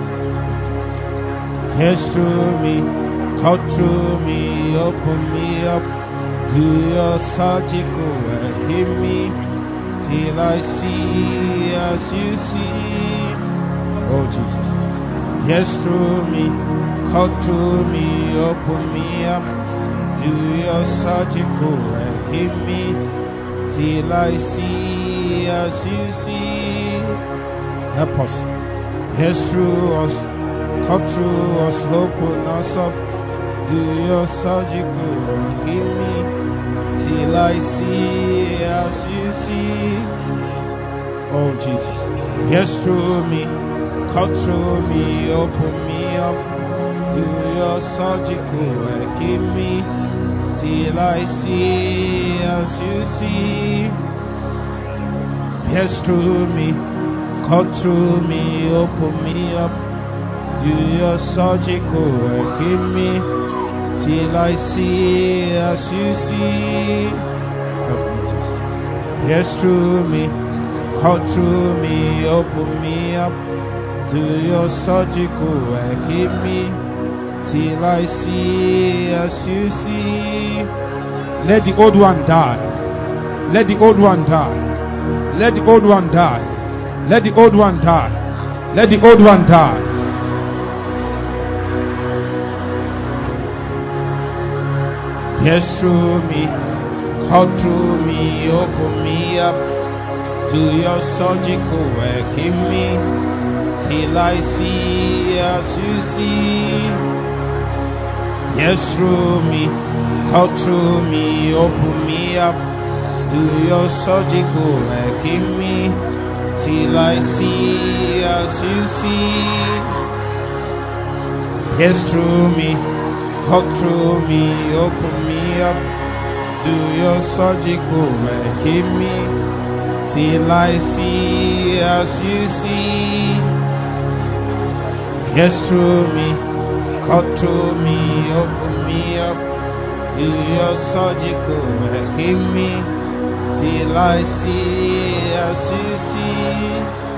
Yes, through me, cut through me, open me up, do your surgical work in me, till I see as you see. Oh Jesus. Yes, through me, cut through me, open me up, do your surgical work in me, till I see as you see. Help us. Yes, through us, cut through us, open us up, do your surgical work in me, till I see as you see. Oh Jesus. Yes, through me, cut through me, open me up, do your surgical work in me, till I see as you see. Yes, through me, cut through me, open me up, do your surgical work in me, till I see as you see. Help me, Jesus. Yes, through me, cut through me, open me up, do your surgical work in me, till I see as you see. Let the old one die. Let the old one die. Let the old one die. Let the old one die. Let the old one die. Yes, through me, cut through me, open me up, do your surgical work in me, till I see as you see. Yes, through me, cut through me, open me up, do your surgical work in me, till I see as you see. Yes, through me, cut through me, open me up, do your surgical work in me, till I see as you see. Yes, through me, cut through me, open me up, do your surgical work in me, till I see as you see.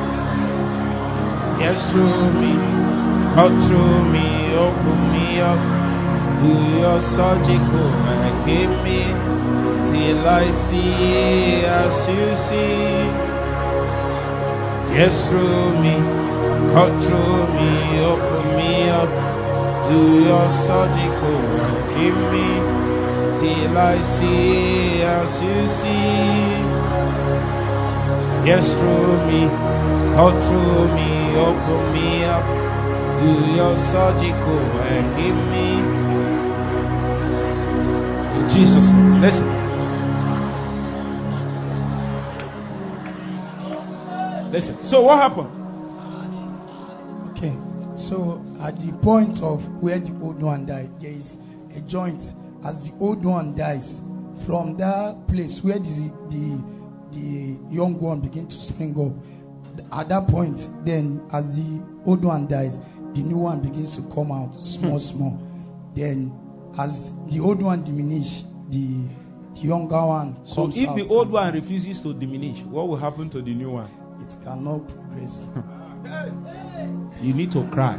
Yes, through me, cut through me, open me up, do your surgical work in me, till I see as you see. Yes, through me, cut through me, open me up, do your surgical work in me, till I see as you see. Yes, through me, cut through me, open me up, do your surgical work in me. In Jesus' name, listen. Listen. So what happened? Okay. So at the point of where the old one died, there is a joint. As the old one dies, from that place where the the, the young one begins to spring up, at that point, then as the old one dies, the new one begins to come out small, small. Then as the old one diminishes, the, the younger one comes out. So if the old one refuses to diminish, what will happen to the new one? It cannot progress. You need to cry.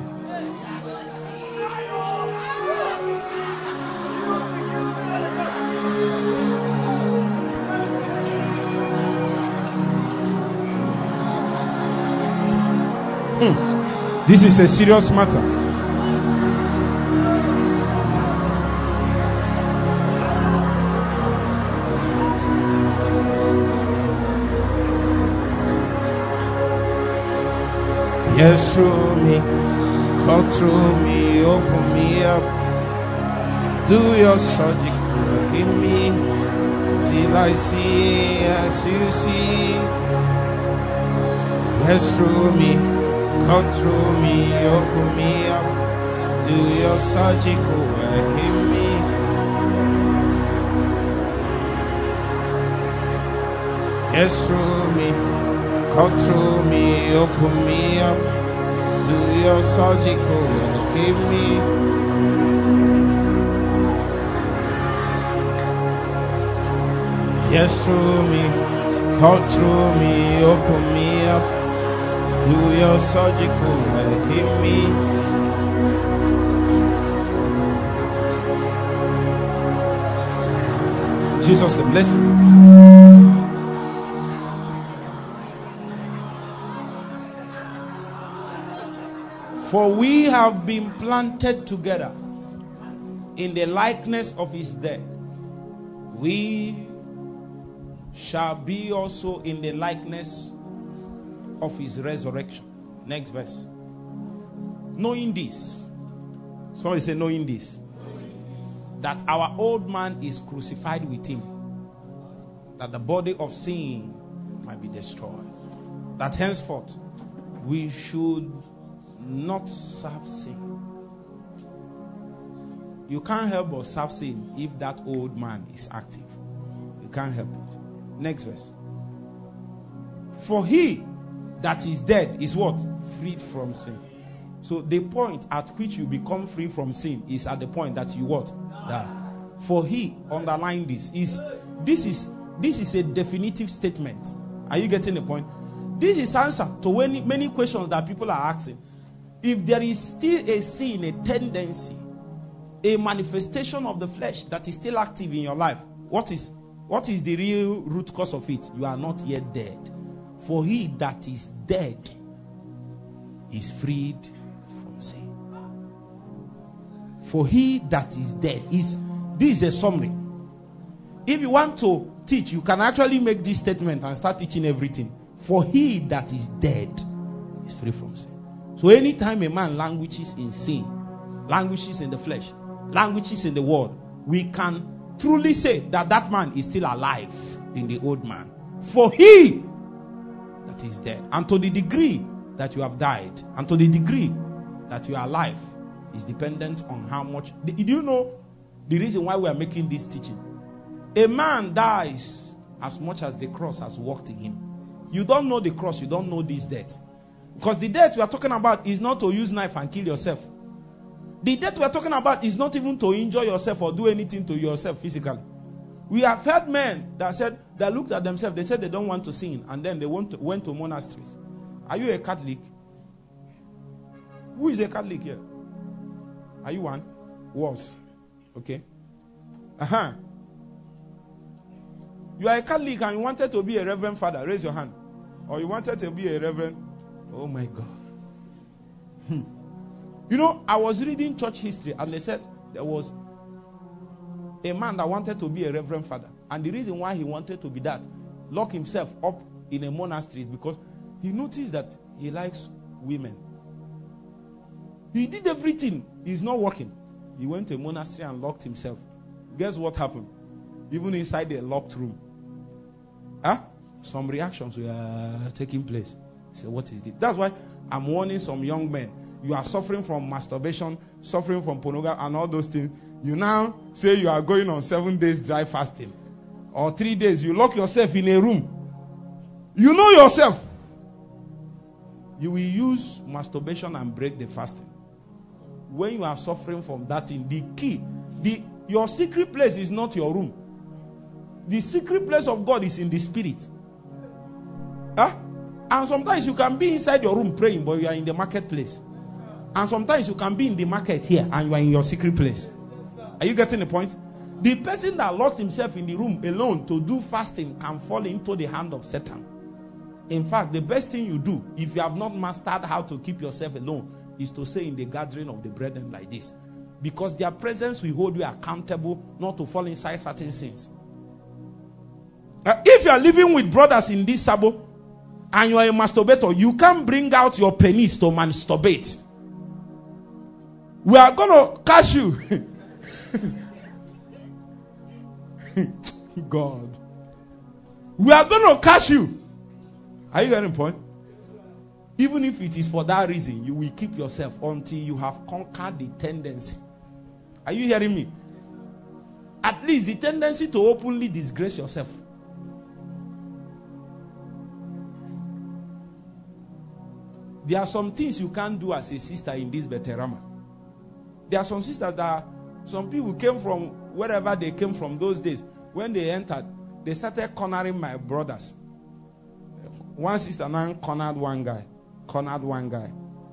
Hmm. This is a serious matter. Yes, through me, cut through me, open me up, do your surgical work in me, till I see as you see. Yes, through me, cut through me, open me up, do your surgical work in me. Yes, through me, cut through me, open me up, do your surgical work in me. Yes, through me, cut through me, open me up, do your surgical work in me. Jesus said, listen. For we have been planted together in the likeness of his death. We shall be also in the likeness of his resurrection. Next verse. Knowing this. Somebody say, knowing this. That our old man is crucified with him, that the body of sin might be destroyed. That henceforth we should not serve sin. You can't help but serve sin if that old man is active. You can't help it. Next verse. For he that is dead is what? Freed from sin. So the point at which you become free from sin is at the point that you what? Die. For he, underline this, is this is this is a definitive statement. Are you getting the point? This is answer to many, many questions that people are asking. If there is still a sin, a tendency, a manifestation of the flesh that is still active in your life, what is what is the real root cause of it? You are not yet dead. For he that is dead is freed from sin. For he that is dead is, this is a summary. If you want to teach, you can actually make this statement and start teaching everything. For he that is dead is free from sin. So anytime a man languishes in sin, languishes in the flesh, languishes in the world, we can truly say that that man is still alive in the old man. For he that is dead. And to the degree that you have died, and to the degree that you are alive It's dependent on how much. Do you know the reason why we are making this teaching? A man dies as much as the cross has worked in him. You don't know the cross, you don't know this death. Because the death we are talking about is not to use knife and kill yourself. The death we are talking about is not even to injure yourself or do anything to yourself physically. We have heard men that said, that looked at themselves, they said they don't want to sin, and then they went to, went to monasteries. Are you a Catholic? Who is a Catholic here? Are you one? Was. Okay. Uh-huh. You are a Catholic and you wanted to be a reverend father. Raise your hand. Or you wanted to be a reverend. Oh my God. Hmm. You know, I was reading church history and they said there was a man that wanted to be a reverend father. And the reason why he wanted to be that, lock himself up in a monastery, is because he noticed that he likes women. He did everything. He's not working. He went to a monastery and locked himself. Guess what happened? Even inside the locked room. Huh? Some reactions were taking place. Say, what is this? That's why I'm warning some young men. You are suffering from masturbation, suffering from pornography and all those things. You now say you are going on seven days dry fasting. Or three days. You lock yourself in a room. You know yourself. You will use masturbation and break the fasting. When you are suffering from that thing, the key, the your secret place is not your room. The secret place of God is in the spirit. Huh? And sometimes you can be inside your room praying, but you are in the marketplace. And sometimes you can be in the market here and you are in your secret place. Are you getting the point? The person that locked himself in the room alone to do fasting can fall into the hand of Satan. In fact, the best thing you do, if you have not mastered how to keep yourself alone, is to stay in the gathering of the brethren like this. Because their presence will hold you accountable not to fall inside certain sins. Uh, if you are living with brothers in this Sabo and you are a masturbator, you can't bring out your penis to masturbate. We are going to catch you. God. We are going to catch you. Are you getting the point? Even if it is for that reason, you will keep yourself until you have conquered the tendency. Are you hearing me? At least the tendency to openly disgrace yourself. There are some things you can't do as a sister in this Beterama. There are some sisters that some people came from wherever they came from those days. When they entered, they started cornering my brothers. One sister now cornered one guy. Cornered one guy.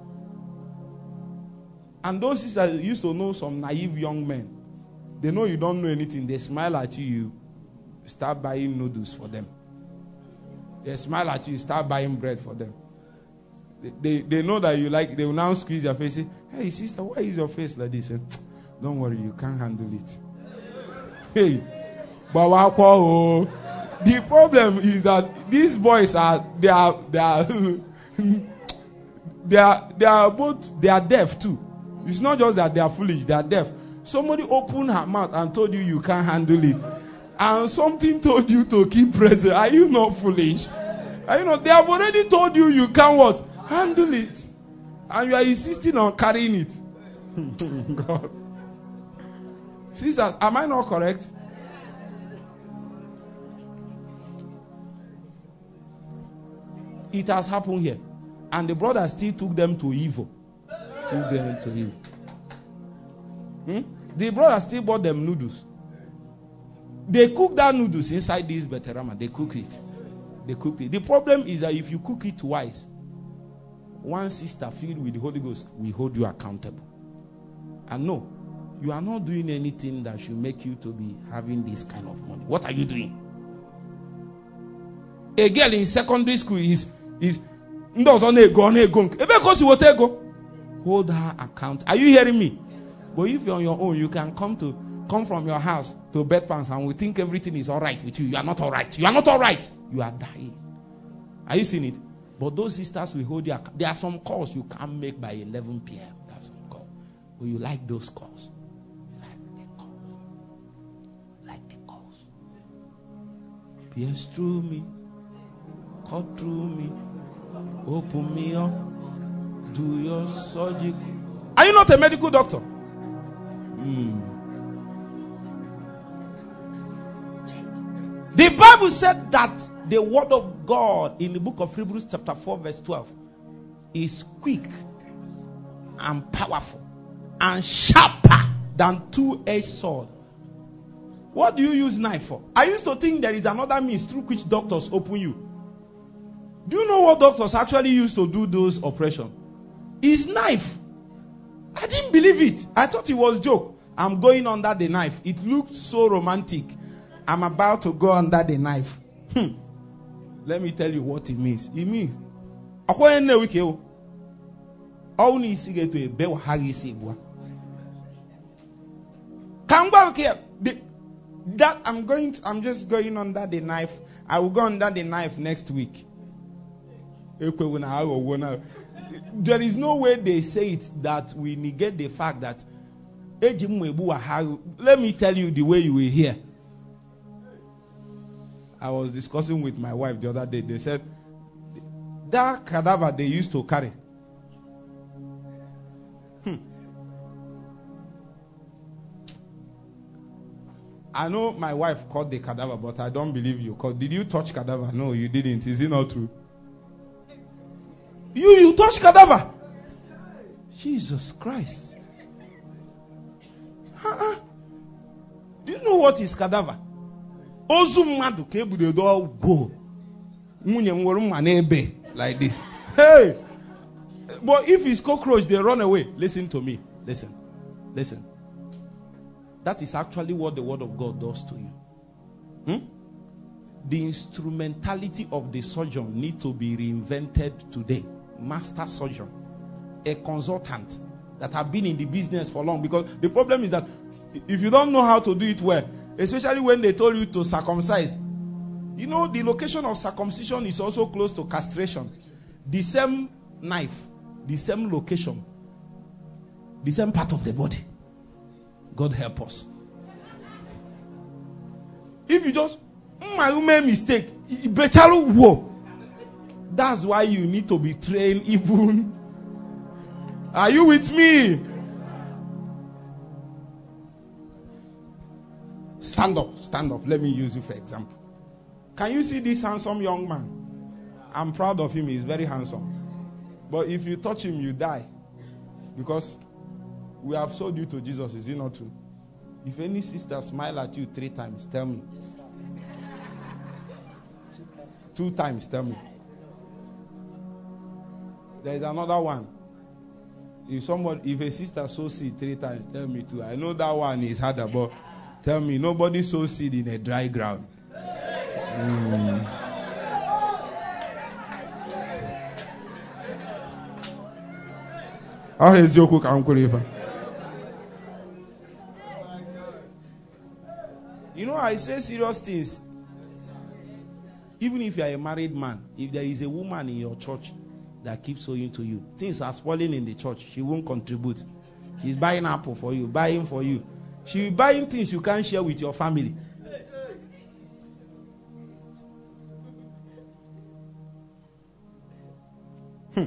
And those sisters used to know some naive young men. They know you don't know anything. They smile at you. You start buying noodles for them. They smile at you. You start buying bread for them. They, they, they know that you like. They will now squeeze your face. Say, hey sister, why is your face like this? And, don't worry, you can't handle it. Hey, but the problem is that these boys are they are they are they are they are both they are deaf too. It's not just that they are foolish; they are deaf. Somebody opened her mouth and told you you can't handle it, and something told you to keep present. Are you not foolish? Are you not? They have already told you you can't what handle it, and you are insisting on carrying it. God. Sisters, am I not correct? It has happened here. And the brother still took them to evil. Took them to evil. Hmm? The brother still bought them noodles. They cook that noodles inside this Beterama. They cook it. They cooked it. The problem is that if you cook it twice, one sister filled with the Holy Ghost will hold you accountable. And no, you are not doing anything that should make you to be having this kind of money. What are you doing? A girl in secondary school is is hold her account. Are you hearing me? But if you're on your own, you can come to come from your house to bedpans and we think everything is all right with you. You are not all right. You are not all right. You are dying. Are you seeing it? But those sisters will hold you account. There are some calls you can't make by eleven p.m. That's some call. But you like those calls. You like the calls. Like the calls. Pierce through me. Cut through me. Open me up. Do your surgery. Are you not a medical doctor? Mm. The Bible said that the word of God in the book of Hebrews chapter four verse twelve is quick and powerful and sharper than two-edged sword. What do you use knife for? I used to think there is another means through which doctors open you. Do you know what doctors actually use to do those operations? It's knife. I didn't believe it. I thought it was a joke. I'm going under the knife. It looked so romantic. I'm about to go under the knife. Hmm. Let me tell you what it means. It means that I'm going to, I'm just going under the knife. I will go under the knife next week. There is no way they say it that we negate the fact that let me tell you the way you will hear. I was discussing with my wife the other day. They said that cadaver they used to carry. Hmm. I know my wife caught the cadaver, but I don't believe you caught. Did you touch cadaver? No, you didn't. Is it not true? You, you touch cadaver. Jesus Christ. Uh-uh. Do you know what is cadaver? Ozumadu kebu de do go. Munye mworuma like this. Hey. But if it's cockroach, they run away. Listen to me. Listen. Listen. That is actually what the word of God does to you. Hmm? The instrumentality of the surgeon need to be reinvented today. Master surgeon, a consultant that have been in the business for long. Because the problem is that if you don't know how to do it well, especially when they told you to circumcise, you know the location of circumcision is also close to castration. The same knife, the same location, the same part of the body. God help us. If you just my mistake, whoa. That's why you need to be trained even. Are you with me? Stand up, stand up. Let me use you for example. Can you see this handsome young man? I'm proud of him. He's very handsome. But if you touch him, you die. Because we have sold you to Jesus. Is it not true? If any sister smile at you three times, tell me. Two times, tell me. There is another one. If someone, if a sister sows seed three times, tell me too. I know that one is harder, but tell me, nobody sows seed in a dry ground. Mm. How is your cook, Uncle Eva? You know, I say serious things. Even if you are a married man, if there is a woman in your church that keeps sowing to you, things are spoiling in the church, she won't contribute. She's buying apple for you, buying for you. She's buying things you can't share with your family. Hmm.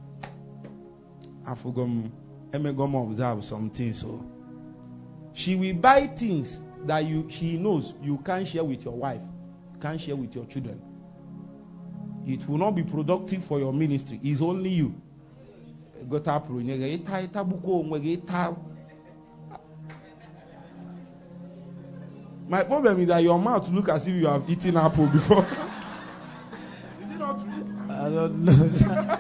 I forgot. I'm going to observe some things. So she will buy things that you she knows you can't share with your wife, you can't share with your children. It will not be productive for your ministry. It's only you. My problem is that your mouth look as if you have eaten apple before. Is it not true? I don't know.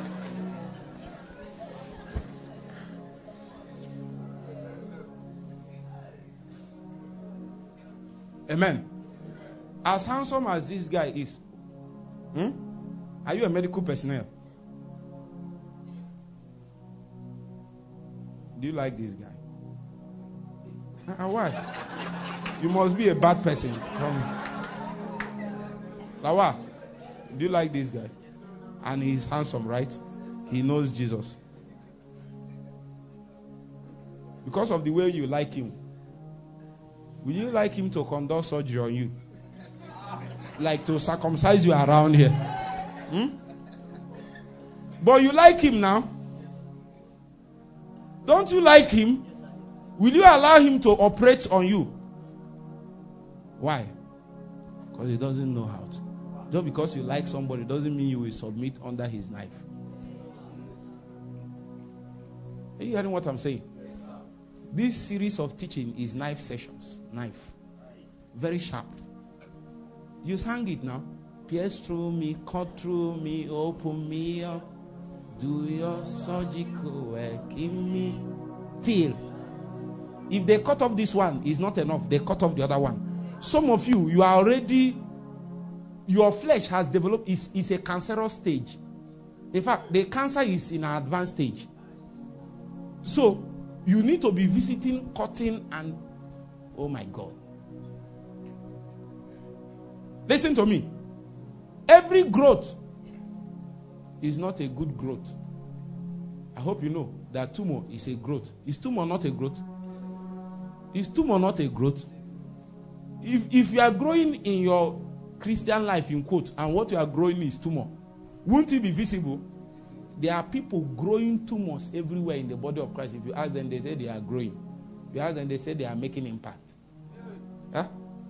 Amen. As handsome as this guy is, hmm? Are you a medical personnel? Do you like this guy? Uh, why? You must be a bad person. Lawa, do you like this guy? And he's handsome, right? He knows Jesus. Because of the way you like him, would you like him to conduct surgery on you? Like to circumcise you around here? Hmm? But you like him now. Don't you like him? Will you allow him to operate on you? Why? Because he doesn't know how to. Just because you like somebody doesn't mean you will submit under his knife. Are you hearing what I'm saying? This series of teaching is knife sessions. Knife. Very sharp. You sang it now. Pierce through me, cut through me, open me up. Do your surgical work in me. Till. If they cut off this one, it's not enough. They cut off the other one. Some of you, you are already, your flesh has developed, is is a cancerous stage. In fact, the cancer is in an advanced stage. So, you need to be visiting, cutting, and oh my God. Listen to me. Every growth is not a good growth. I hope you know that tumor is a growth. Is tumor not a growth? Is tumor not a growth? If, if you are growing in your Christian life, in quote, and what you are growing is tumor, won't it be visible? There are people growing tumors everywhere in the body of Christ. If you ask them, they say they are growing. If you ask them, they say they are making impact. Huh?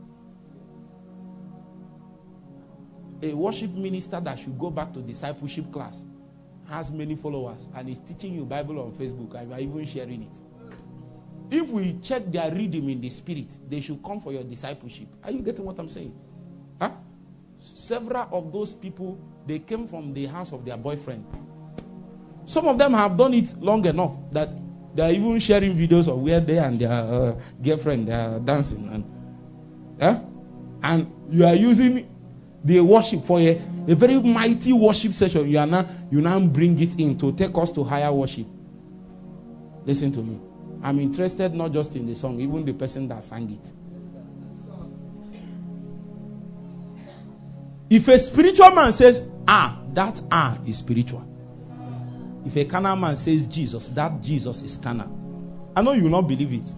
A worship minister that should go back to discipleship class has many followers and is teaching you Bible on Facebook and you are even sharing it. If we check their rhythm in the spirit, they should come for your discipleship. Are you getting what I'm saying? Huh? Several of those people, they came from the house of their boyfriend. Some of them have done it long enough that they are even sharing videos of where they and their uh, girlfriend they are dancing. And, huh? And you are using the worship for a, a very mighty worship session. You are now, you now bring it in to take us to higher worship. Listen to me. I'm interested not just in the song, even the person that sang it. If a spiritual man says, ah, that ah is spiritual. If a carnal man says Jesus, that Jesus is carnal. I know you will not believe it.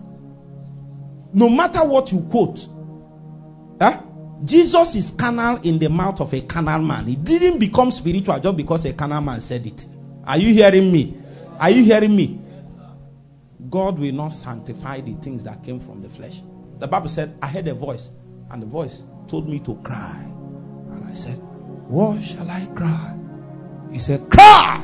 No matter what you quote, huh? Jesus is carnal in the mouth of a carnal man. It didn't become spiritual just because a carnal man said it. Are you hearing me? Are you hearing me? God will not sanctify the things that came from the flesh. The Bible said, I heard a voice, and the voice told me to cry. And I said, what shall I cry? He said, cry!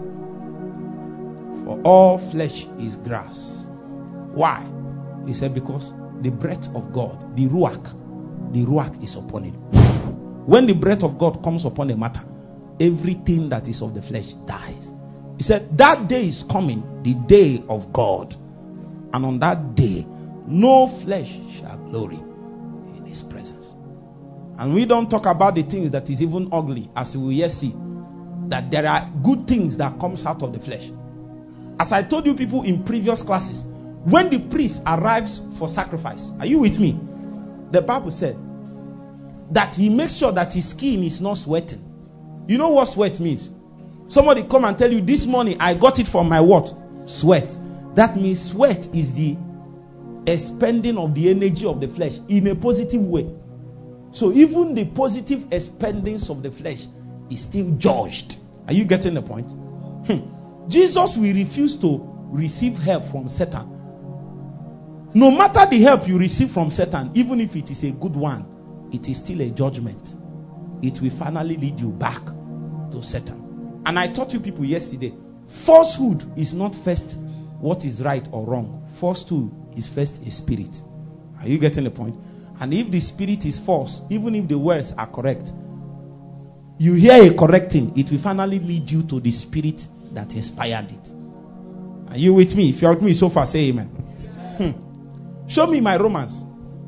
For all flesh is grass. Why? He said, because the breath of God, the ruach, the ruach is upon it. When the breath of God comes upon a matter, everything that is of the flesh dies. He said, that day is coming, the day of God. And on that day, no flesh shall glory in his presence. And we don't talk about the things that is even ugly, as we will yet see. That there are good things that comes out of the flesh. As I told you people in previous classes, when the priest arrives for sacrifice, are you with me? The Bible said that he makes sure that his skin is not sweating. You know what sweat means? Somebody come and tell you, this morning I got it from my what? Sweat. That means sweat is the expending of the energy of the flesh in a positive way. So even the positive expendings of the flesh is still judged. Are you getting the point? Hmm. Jesus will refuse to receive help from Satan. No matter the help you receive from Satan, even if it is a good one, it is still a judgment. It will finally lead you back to Satan. And I taught you people yesterday, falsehood is not first what is right or wrong. Falsehood is first a spirit. Are you getting the point? And if the spirit is false, even if the words are correct, you hear a correcting, it will finally lead you to the spirit that inspired it. Are you with me? If you're with me so far, say amen. Hmm. Show me my Romans.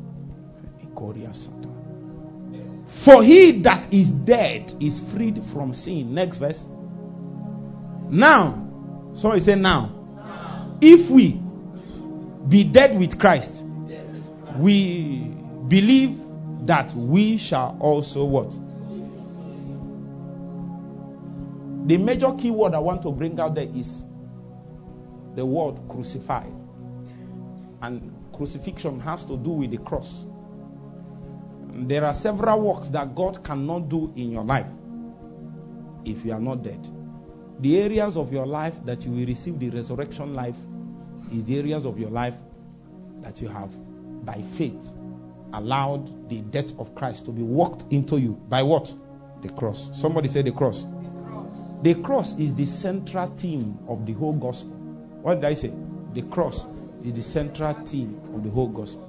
For he that is dead is freed from sin. Next verse. Now, somebody say now. now. If we be dead with Christ, we believe that we shall also what? The major key word I want to bring out there is the word crucified. And crucifixion has to do with the cross. There are several works that God cannot do in your life if you are not dead. the areas of your life that you will receive the resurrection life is the areas of your life that you have, by faith, allowed the death of Christ to be worked into you. By what? The cross. Somebody say the cross. The cross, the cross is the central theme of the whole gospel. What did I say? The cross is the central theme of the whole gospel.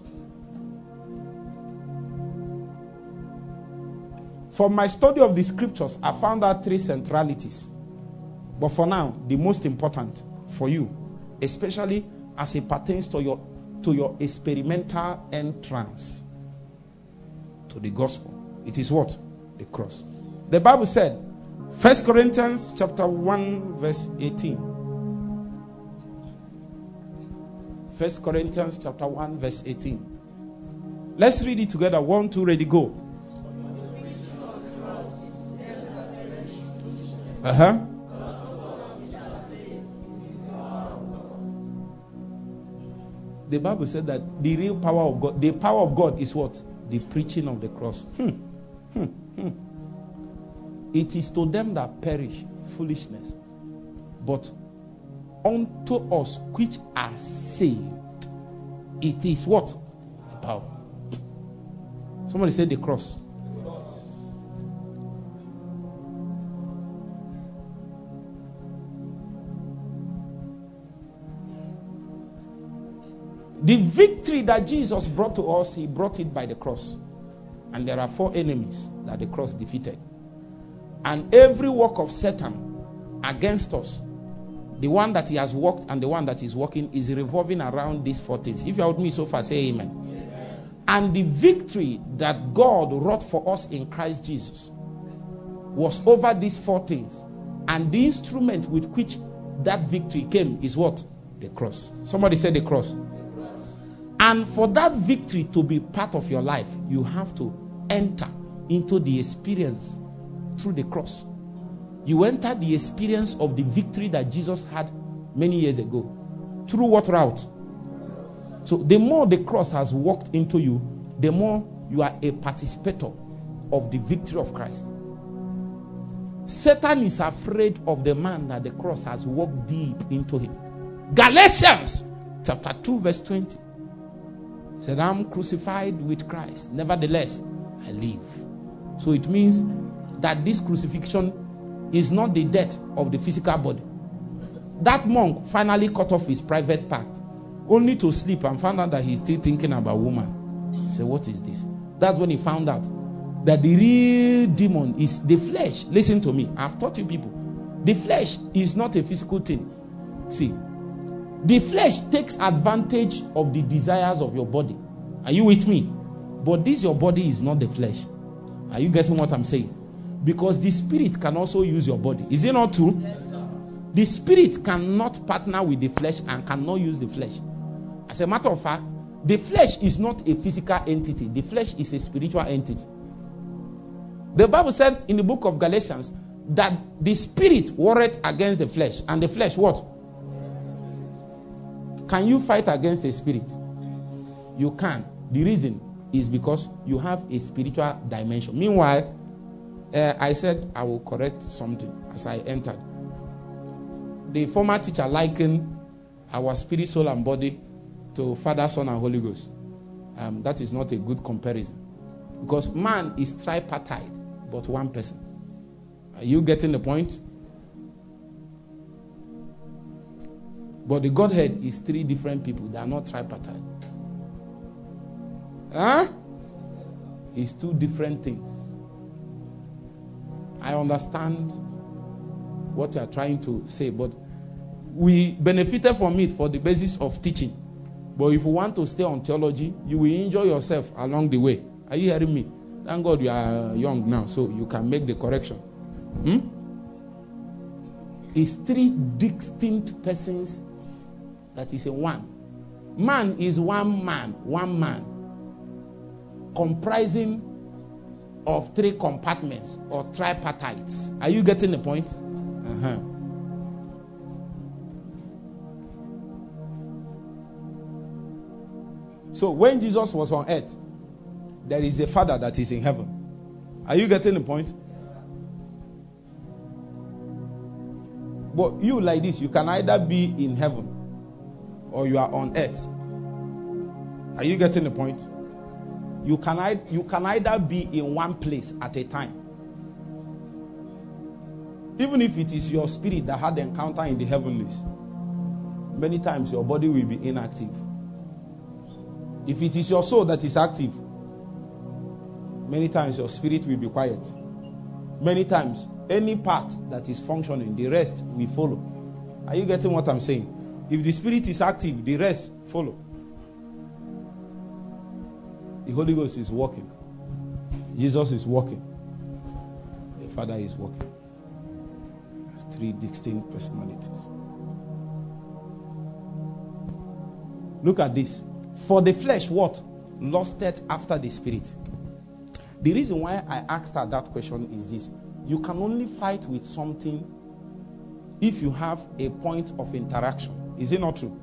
From my study of the scriptures, I found out three centralities. But for now, the most important for you, especially as it pertains to your, to your experimental entrance to the gospel, it is what? The cross. The Bible said, First Corinthians chapter one, verse eighteen. First Corinthians chapter one, verse eighteen. Let's read it together. One, two, ready, go. Uh-huh. The Bible said that the real power of God, the power of God is what? The preaching of the cross. Hmm. Hmm. Hmm. It is to them that perish foolishness, but unto us which are saved, it is what? The power. Somebody said the cross. The victory that Jesus brought to us, he brought it by the cross. And there are four enemies that the cross defeated. And every work of Satan against us, the one that he has worked and the one that is working, is revolving around these four things. If you are with me so far, say amen. Amen. And the victory that God wrought for us in Christ Jesus was over these four things. And the instrument with which that victory came is what? The cross. Somebody said the cross. And for that victory to be part of your life, you have to enter into the experience through the cross. You enter the experience of the victory that Jesus had many years ago. Through what route? So the more the cross has walked into you, the more you are a participator of the victory of Christ. Satan is afraid of the man that the cross has walked deep into him. Galatians chapter two verse twenty. Said, I'm crucified with Christ. Nevertheless, I live. So it means that this crucifixion is not the death of the physical body. That monk finally cut off his private part, only to sleep and found out that he's still thinking about woman. He said, what is this? That's when he found out that the real demon is the flesh. Listen to me. I've taught you people. The flesh is not a physical thing. See, the flesh takes advantage of the desires of your body. Are you with me? But this your body is not the flesh. Are you getting what I'm saying? Because the spirit can also use your body. Is it not true? Yes, sir. The spirit cannot partner with the flesh and cannot use the flesh. As a matter of fact, the flesh is not a physical entity. The flesh is a spiritual entity. The Bible said in the book of Galatians that the spirit warreth against the flesh. And the flesh what? Can you fight against the spirit? You can. The reason is because you have a spiritual dimension. Meanwhile, uh, I said I will correct something as I entered. The former teacher likened our spirit, soul, and body to Father, Son, and Holy Ghost. Um, that is not a good comparison. Because man is tripartite, but one person. Are you getting the point? But the Godhead is three different people. They are not tripartite. Huh? It's two different things. I understand what you are trying to say, but we benefited from it for the basis of teaching. But if you want to stay on theology, you will enjoy yourself along the way. Are you hearing me? Thank God you are young now, so you can make the correction. Hmm? It's three distinct persons that is a one. Man is one man, one man, comprising of three compartments or tripartites. Are you getting the point? Uh-huh. So when Jesus was on earth, there is a Father that is in heaven. Are you getting the point? But you like this, you can either be in heaven or you are on earth. Are you getting the point? You can, you can either be in one place at a time. Even if it is your spirit that had the encounter in the heavenlies, many times your body will be inactive. If it is your soul that is active, many times your spirit will be quiet. Many times, any part that is functioning, the rest will follow. Are you getting what I'm saying? If the spirit is active, the rest follow. The Holy Ghost is working. Jesus is working. The Father is working. There's three distinct personalities. Look at this. For the flesh, what? Lusted after the spirit. The reason why I asked her that question is this. You can only fight with something if you have a point of interaction. Is it not true?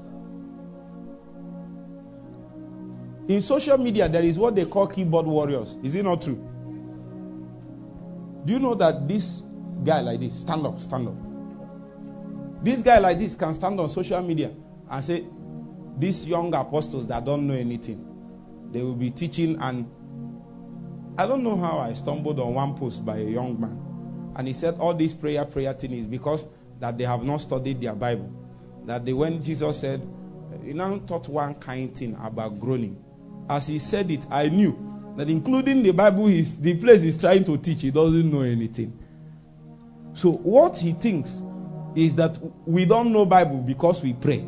In social media, there is what they call keyboard warriors. Is it not true? Do you know that this guy like this, stand up, stand up. This guy like this can stand on social media and say, these young apostles that don't know anything, they will be teaching. And I don't know how I stumbled on one post by a young man. And he said all this prayer, prayer thing is because that they have not studied their Bible. That they, when Jesus said, you now taught one kind thing about groaning. As he said it, I knew that including the Bible, is the place he's trying to teach, he doesn't know anything. So what he thinks is that we don't know Bible because we pray.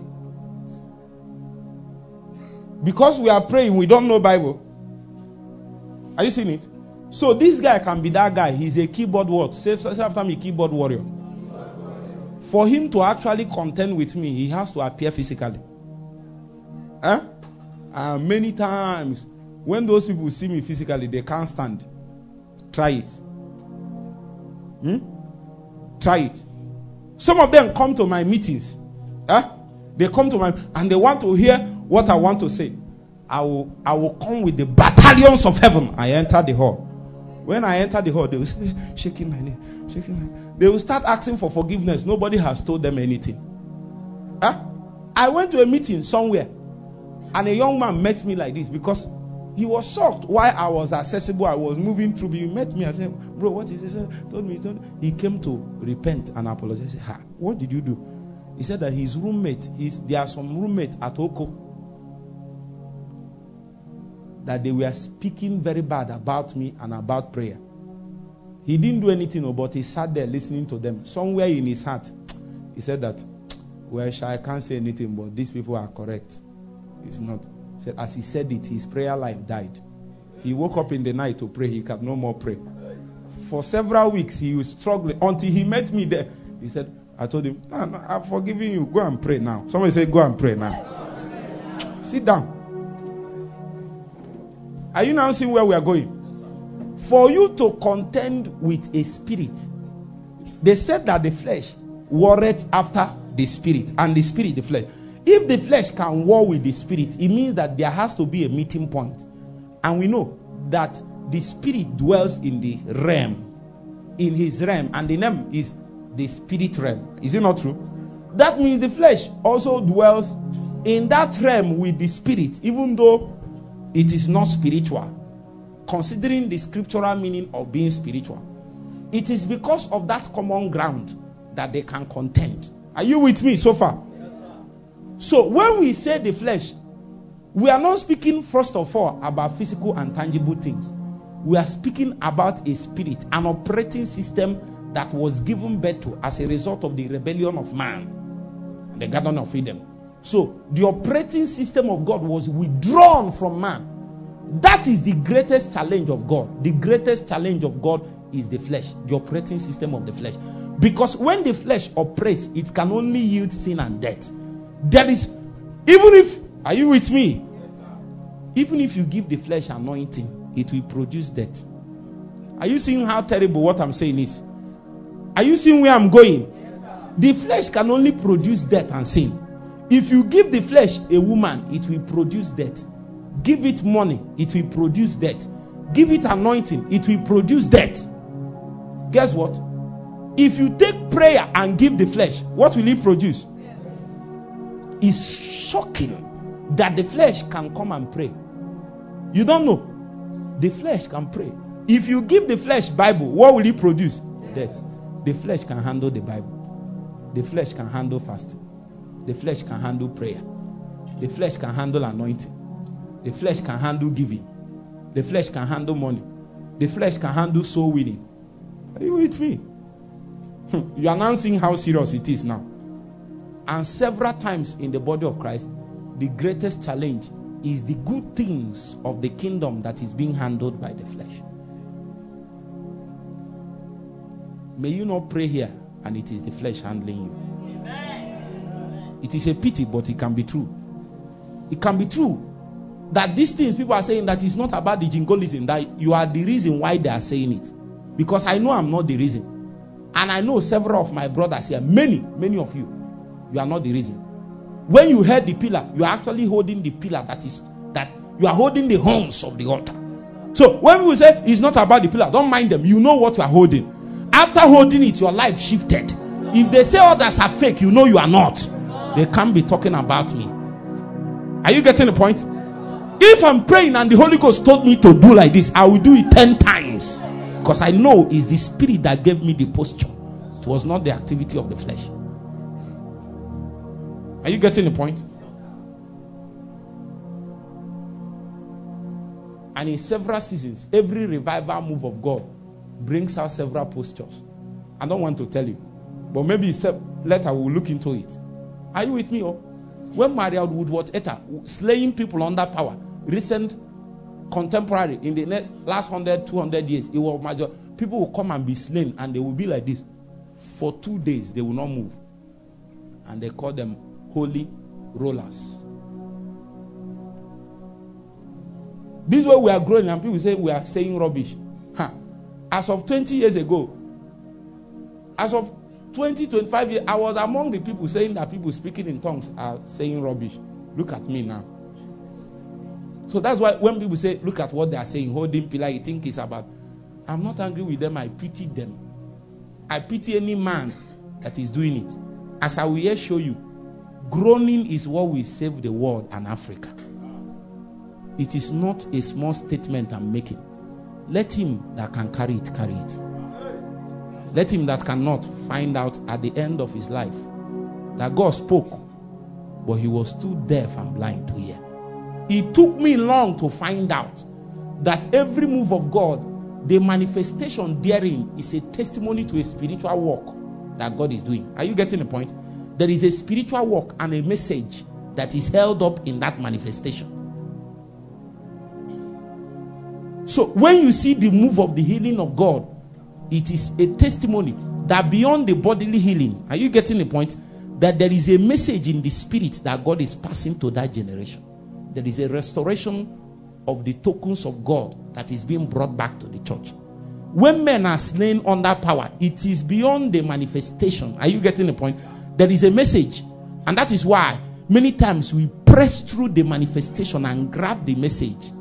Because we are praying, we don't know Bible. Are you seeing it? So this guy can be that guy. He's a keyboard what? Say, say after me, keyboard warrior. For him to actually contend with me, he has to appear physically. Huh? And many times, when those people see me physically, they can't stand. Try it. Hmm? Try it. Some of them come to my meetings. Huh? They come to my, and they want to hear what I want to say. I will, I will come with the battalions of heaven. I enter the hall. When I enter the hall, they will say, shaking my knee, shaking my knee. They will start asking for forgiveness. Nobody has told them anything. Huh? I went to a meeting somewhere, and a young man met me like this because he was shocked why I was accessible. I was moving through. He met me and said, bro, what is this? He said, told me, he, told me. He came to repent and apologize. I said, ha, what did you do? He said that his roommate, his, there are some roommates at Oko that they were speaking very bad about me and about prayer. He didn't do anything, but he sat there listening to them. Somewhere in his heart, he said that, well, I can't say anything, but these people are correct. It's not. He said, as he said it, his prayer life died. He woke up in the night to pray. He could no more pray. For several weeks, he was struggling until he met me there. He said, I told him, no, no, I'm forgiving you. Go and pray now. Somebody say, go and pray now. Sit down. Are you now seeing where we are going? For you to contend with a spirit, they said that the flesh warreth after the spirit, and the spirit the flesh. If the flesh can war with the spirit, it means that there has to be a meeting point. And we know that the spirit dwells in the realm, in his realm, and the name is the spirit realm. Is it not true? That means the flesh also dwells in that realm with the spirit, even though it is not spiritual. Considering the scriptural meaning of being spiritual, it is because of that common ground that they can contend. Are you with me so far? So when we say the flesh, we are not speaking first of all about physical and tangible things. We are speaking about a spirit, an operating system that was given birth to as a result of the rebellion of man, the Garden of Eden. So the operating system of God was withdrawn from man. That is the greatest challenge of God. The greatest challenge of God is the flesh, the operating system of the flesh. Because when the flesh operates, it can only yield sin and death. There is, even if, are you with me? Even if you give the flesh anointing, it will produce death. Are you seeing how terrible what I'm saying is? Are you seeing where I'm going? The flesh can only produce death and sin. If you give the flesh a woman, it will produce death. Give it money, it will produce death. Give it anointing, it will produce death. Guess what? If you take prayer and give the flesh, what will it produce? It's shocking that the flesh can come and pray. You don't know. The flesh can pray. If you give the flesh Bible, what will it produce? Death. The flesh can handle the Bible. The flesh can handle fasting. The flesh can handle prayer. The flesh can handle anointing. The flesh can handle giving. The flesh can handle money. The flesh can handle soul winning. Are you with me? You are now seeing how serious it is now. And several times in the body of Christ, the greatest challenge is the good things of the kingdom that is being handled by the flesh. May you not pray here and it is the flesh handling you. Amen. It is a pity, but it can be true. It can be true that these things people are saying that it's not about the jingoism, that you are the reason why they are saying it. Because I know I'm not the reason. And I know several of my brothers here, many, many of you, you are not the reason. When you heard the pillar, you are actually holding the pillar that is, that you are holding the horns of the altar. So when we say it's not about the pillar, don't mind them. You know what you are holding. After holding it, your life shifted. If they say others are fake, you know you are not. They can't be talking about me. Are you getting the point? If I'm praying and the Holy Ghost told me to do like this, I will do it ten times. Because I know it's the Spirit that gave me the posture. It was not the activity of the flesh. Are you getting the point? And in several seasons, every revival move of God brings out several postures. I don't want to tell you, but maybe later we'll look into it. Are you with me? Oh? When Maria Woodworth Etta slaying people under power, recent contemporary in the next last one hundred, two hundred years, it was major. People will come and be slain and they will be like this. For two days, they will not move. And they call them holy rollers. This is where we are growing and people say we are saying rubbish. Huh. As of twenty years ago, as of twenty, twenty-five years, I was among the people saying that people speaking in tongues are saying rubbish. Look at me now. So that's why when people say, look at what they are saying, holding pillar, you think it's about. I'm not angry with them, I pity them. I pity any man that is doing it. As I will here show you, groaning is what will save the world and Africa. It is not a small statement I'm making. Let him that can carry it, carry it. Let him that cannot find out at the end of his life that God spoke, but he was too deaf and blind to hear. It took me long to find out that every move of God, the manifestation therein is a testimony to a spiritual work that God is doing. Are you getting the point? There is a spiritual work and a message that is held up in that manifestation. So when you see the move of the healing of God, it is a testimony that beyond the bodily healing, are you getting the point? That there is a message in the spirit that God is passing to that generation. There is a restoration of the tokens of God that is being brought back to the church. When men are slain under power, it is beyond the manifestation. Are you getting the point? There is a message. And that is why many times we press through the manifestation and grab the message.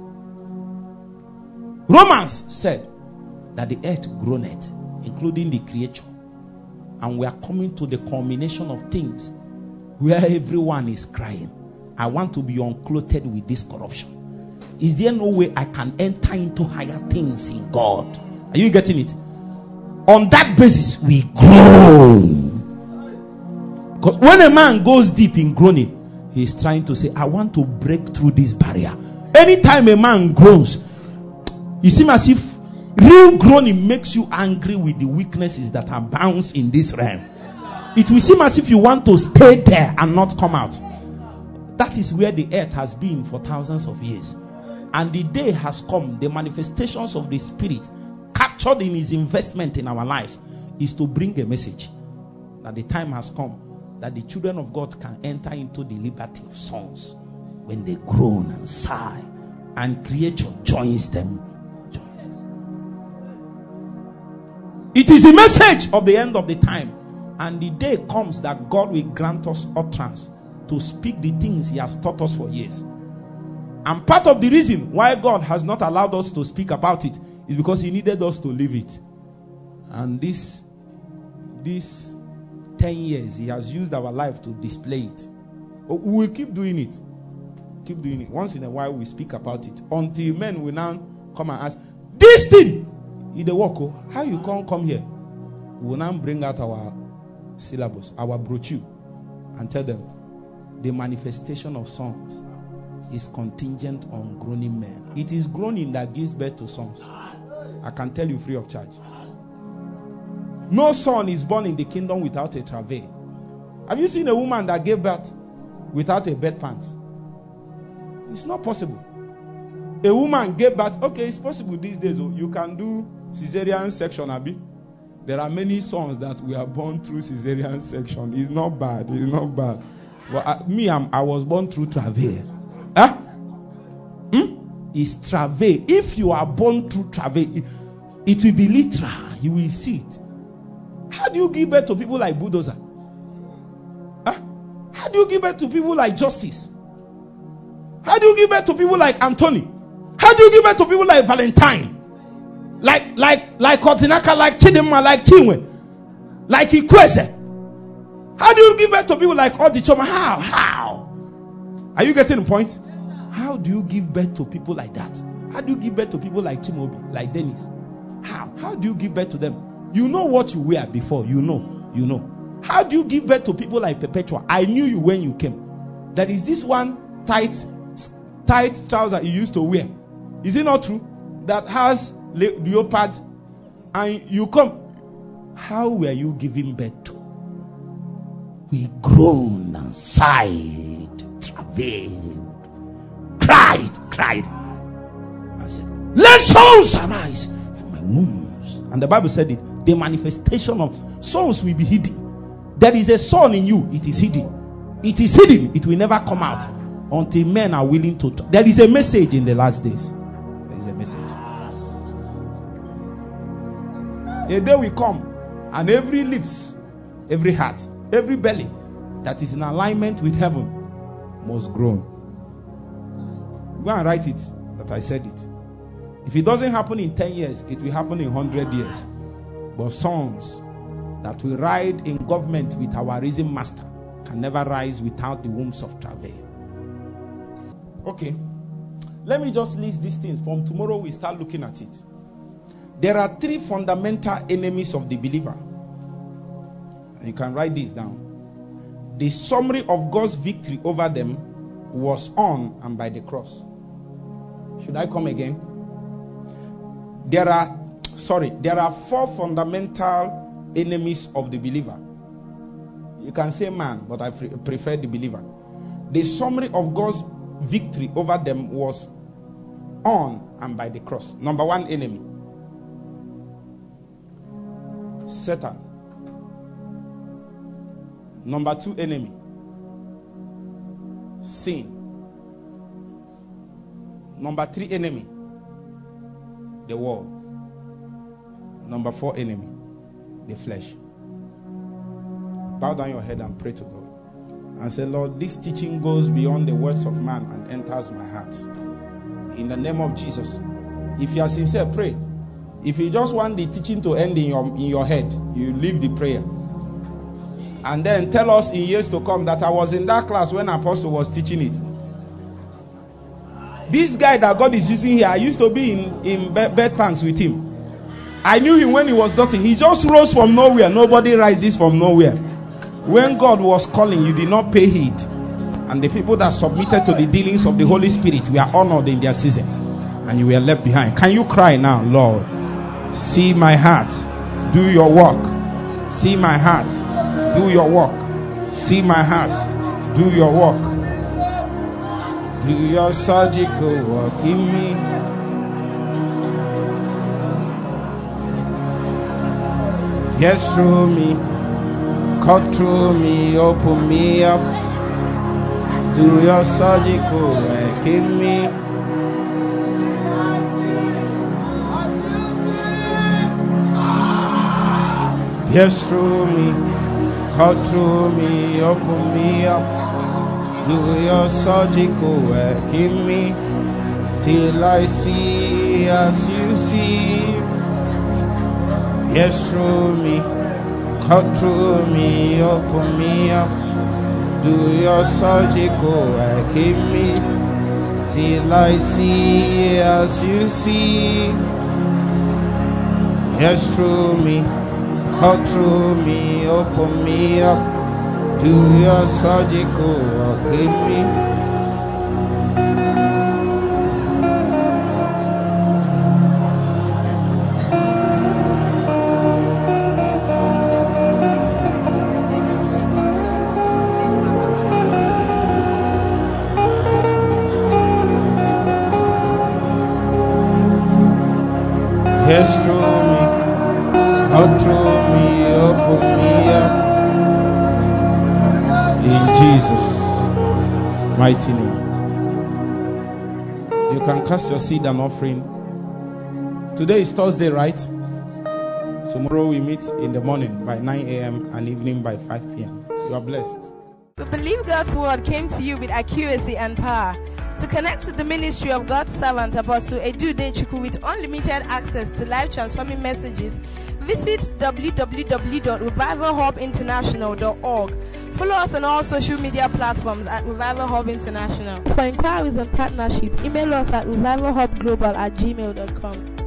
Romans said that the earth groaneth, including the creature. And we are coming to the culmination of things where everyone is crying, I want to be unclothed with this corruption. Is there no way I can enter into higher things in God? Are you getting it? On that basis, we groan. Because when a man goes deep in groaning, he is trying to say, I want to break through this barrier. Anytime a man groans, it seems as if real groaning makes you angry with the weaknesses that are bound in this realm. It will seem as if you want to stay there and not come out. That is where the earth has been for thousands of years. And the day has come, the manifestations of the Spirit captured in his investment in our lives is to bring a message that the time has come that the children of God can enter into the liberty of songs when they groan and sigh and creature joins them. Joins them. It is the message of the end of the time, and the day comes that God will grant us utterance to speak the things he has taught us for years. And part of the reason why God has not allowed us to speak about it is because he needed us to live it. And this, this ten years, he has used our life to display it. We will keep doing it. Keep doing it. Once in a while, we speak about it. Until men will now come and ask, this thing, in the work, oh, how you can't come here? We will now bring out our syllabus, our brochure, and tell them, the manifestation of sons is contingent on groaning men. It is groaning that gives birth to sons. I can tell you free of charge. No son is born in the kingdom without a travail. Have you seen a woman that gave birth without a bed pants? It's not possible. A woman gave birth. Okay, it's possible these days. Oh, you can do cesarean section, Abi. There are many sons that we are born through cesarean section. It's not bad. It's not bad. But uh, me, I'm, I was born through travail. Huh? Hmm? It's travail. If you are born through travail, it, it will be literal. You will see it. How do you give birth to people like Bulldozer? Huh? How do you give birth to people like Justice? How do you give birth to people like Anthony? How do you give birth to people like Valentine? Like, like, like Kotinaka, like Chidima, like Chinwe, like Ikwese? How do you give birth to people like Odichoma? How? How? Are you getting the point? How do you give birth to people like that? How do you give birth to people like Chimobi, like Dennis? How? How do you give birth to them? You know what you wear before. You know. You know. How do you give birth to people like Perpetua? I knew you when you came. There is this one tight, tight trouser you used to wear. Is it not true? That has le- leopard, and you come. How were you giving birth to? We groaned and sighed, travailed, cried, cried. I said, let souls arise from my wombs. And the Bible said it. The manifestation of sons will be hidden. There is a son in you. It is hidden. It is hidden. It will never come out until men are willing to talk. There is a message in the last days. There is a message. A day will come, and every lips, every heart, every belly that is in alignment with heaven must groan. Go and write it that I said it. If it doesn't happen in ten years, it will happen in one hundred years. But sons that will ride in government with our risen master can never rise without the wombs of travail. Okay. Let me just list these things. From tomorrow, we start looking at it. There are three fundamental enemies of the believer. And you can write this down. The summary of God's victory over them was on and by the cross. Should I come again? There are, sorry, there are four fundamental enemies of the believer. You can say man, but I prefer the believer. The summary of God's victory over them was on and by the cross. Number one enemy, Satan. Number two enemy, sin. Number three enemy, the world. Number four enemy, the flesh. Bow down your head and pray to God and say, Lord, this teaching goes beyond the words of man and enters my heart. In the name of Jesus. If you are sincere, pray. If you just want the teaching to end in your, in your head, you leave the prayer. And then tell us in years to come that I was in that class when Apostle was teaching it. This guy that God is using here, I used to be in, in bed, bed pants with him. I knew him when he was nothing. He just rose from nowhere. Nobody rises from nowhere. When God was calling, you did not pay heed. And the people that submitted to the dealings of the Holy Spirit were honored in their season. And you were left behind. Can you cry now, Lord? See my heart. Do your work. See my heart. Do your work. See my heart. Do your work. Do your surgical work in me. Yes, through me. Cut through me. Open me up. Do your surgical work in me. Yes, through me. Cut through me. Open me up. Do your surgical work in me till I see as you see. Yes, through me. cut through me, open me up. Do your surgical work in me till I see as you see. Yes, through me, cut through me, open me up. Do your surgical work in me. Yes, through me, cut through me, open me up. In Jesus' mighty name. You can cast your seed and offering. Today is Thursday, right? Tomorrow we meet in the morning by nine a.m. and evening by five p.m. You are blessed. We believe God's word came to you with accuracy and power. To connect with the ministry of God's servant, Apostle Edu Dechuku, with unlimited access to life-transforming messages, visit w w w dot revival hub international dot org. Follow us on all social media platforms at Revival Hub International. For inquiries and partnership, email us at revival hub global at gmail dot com.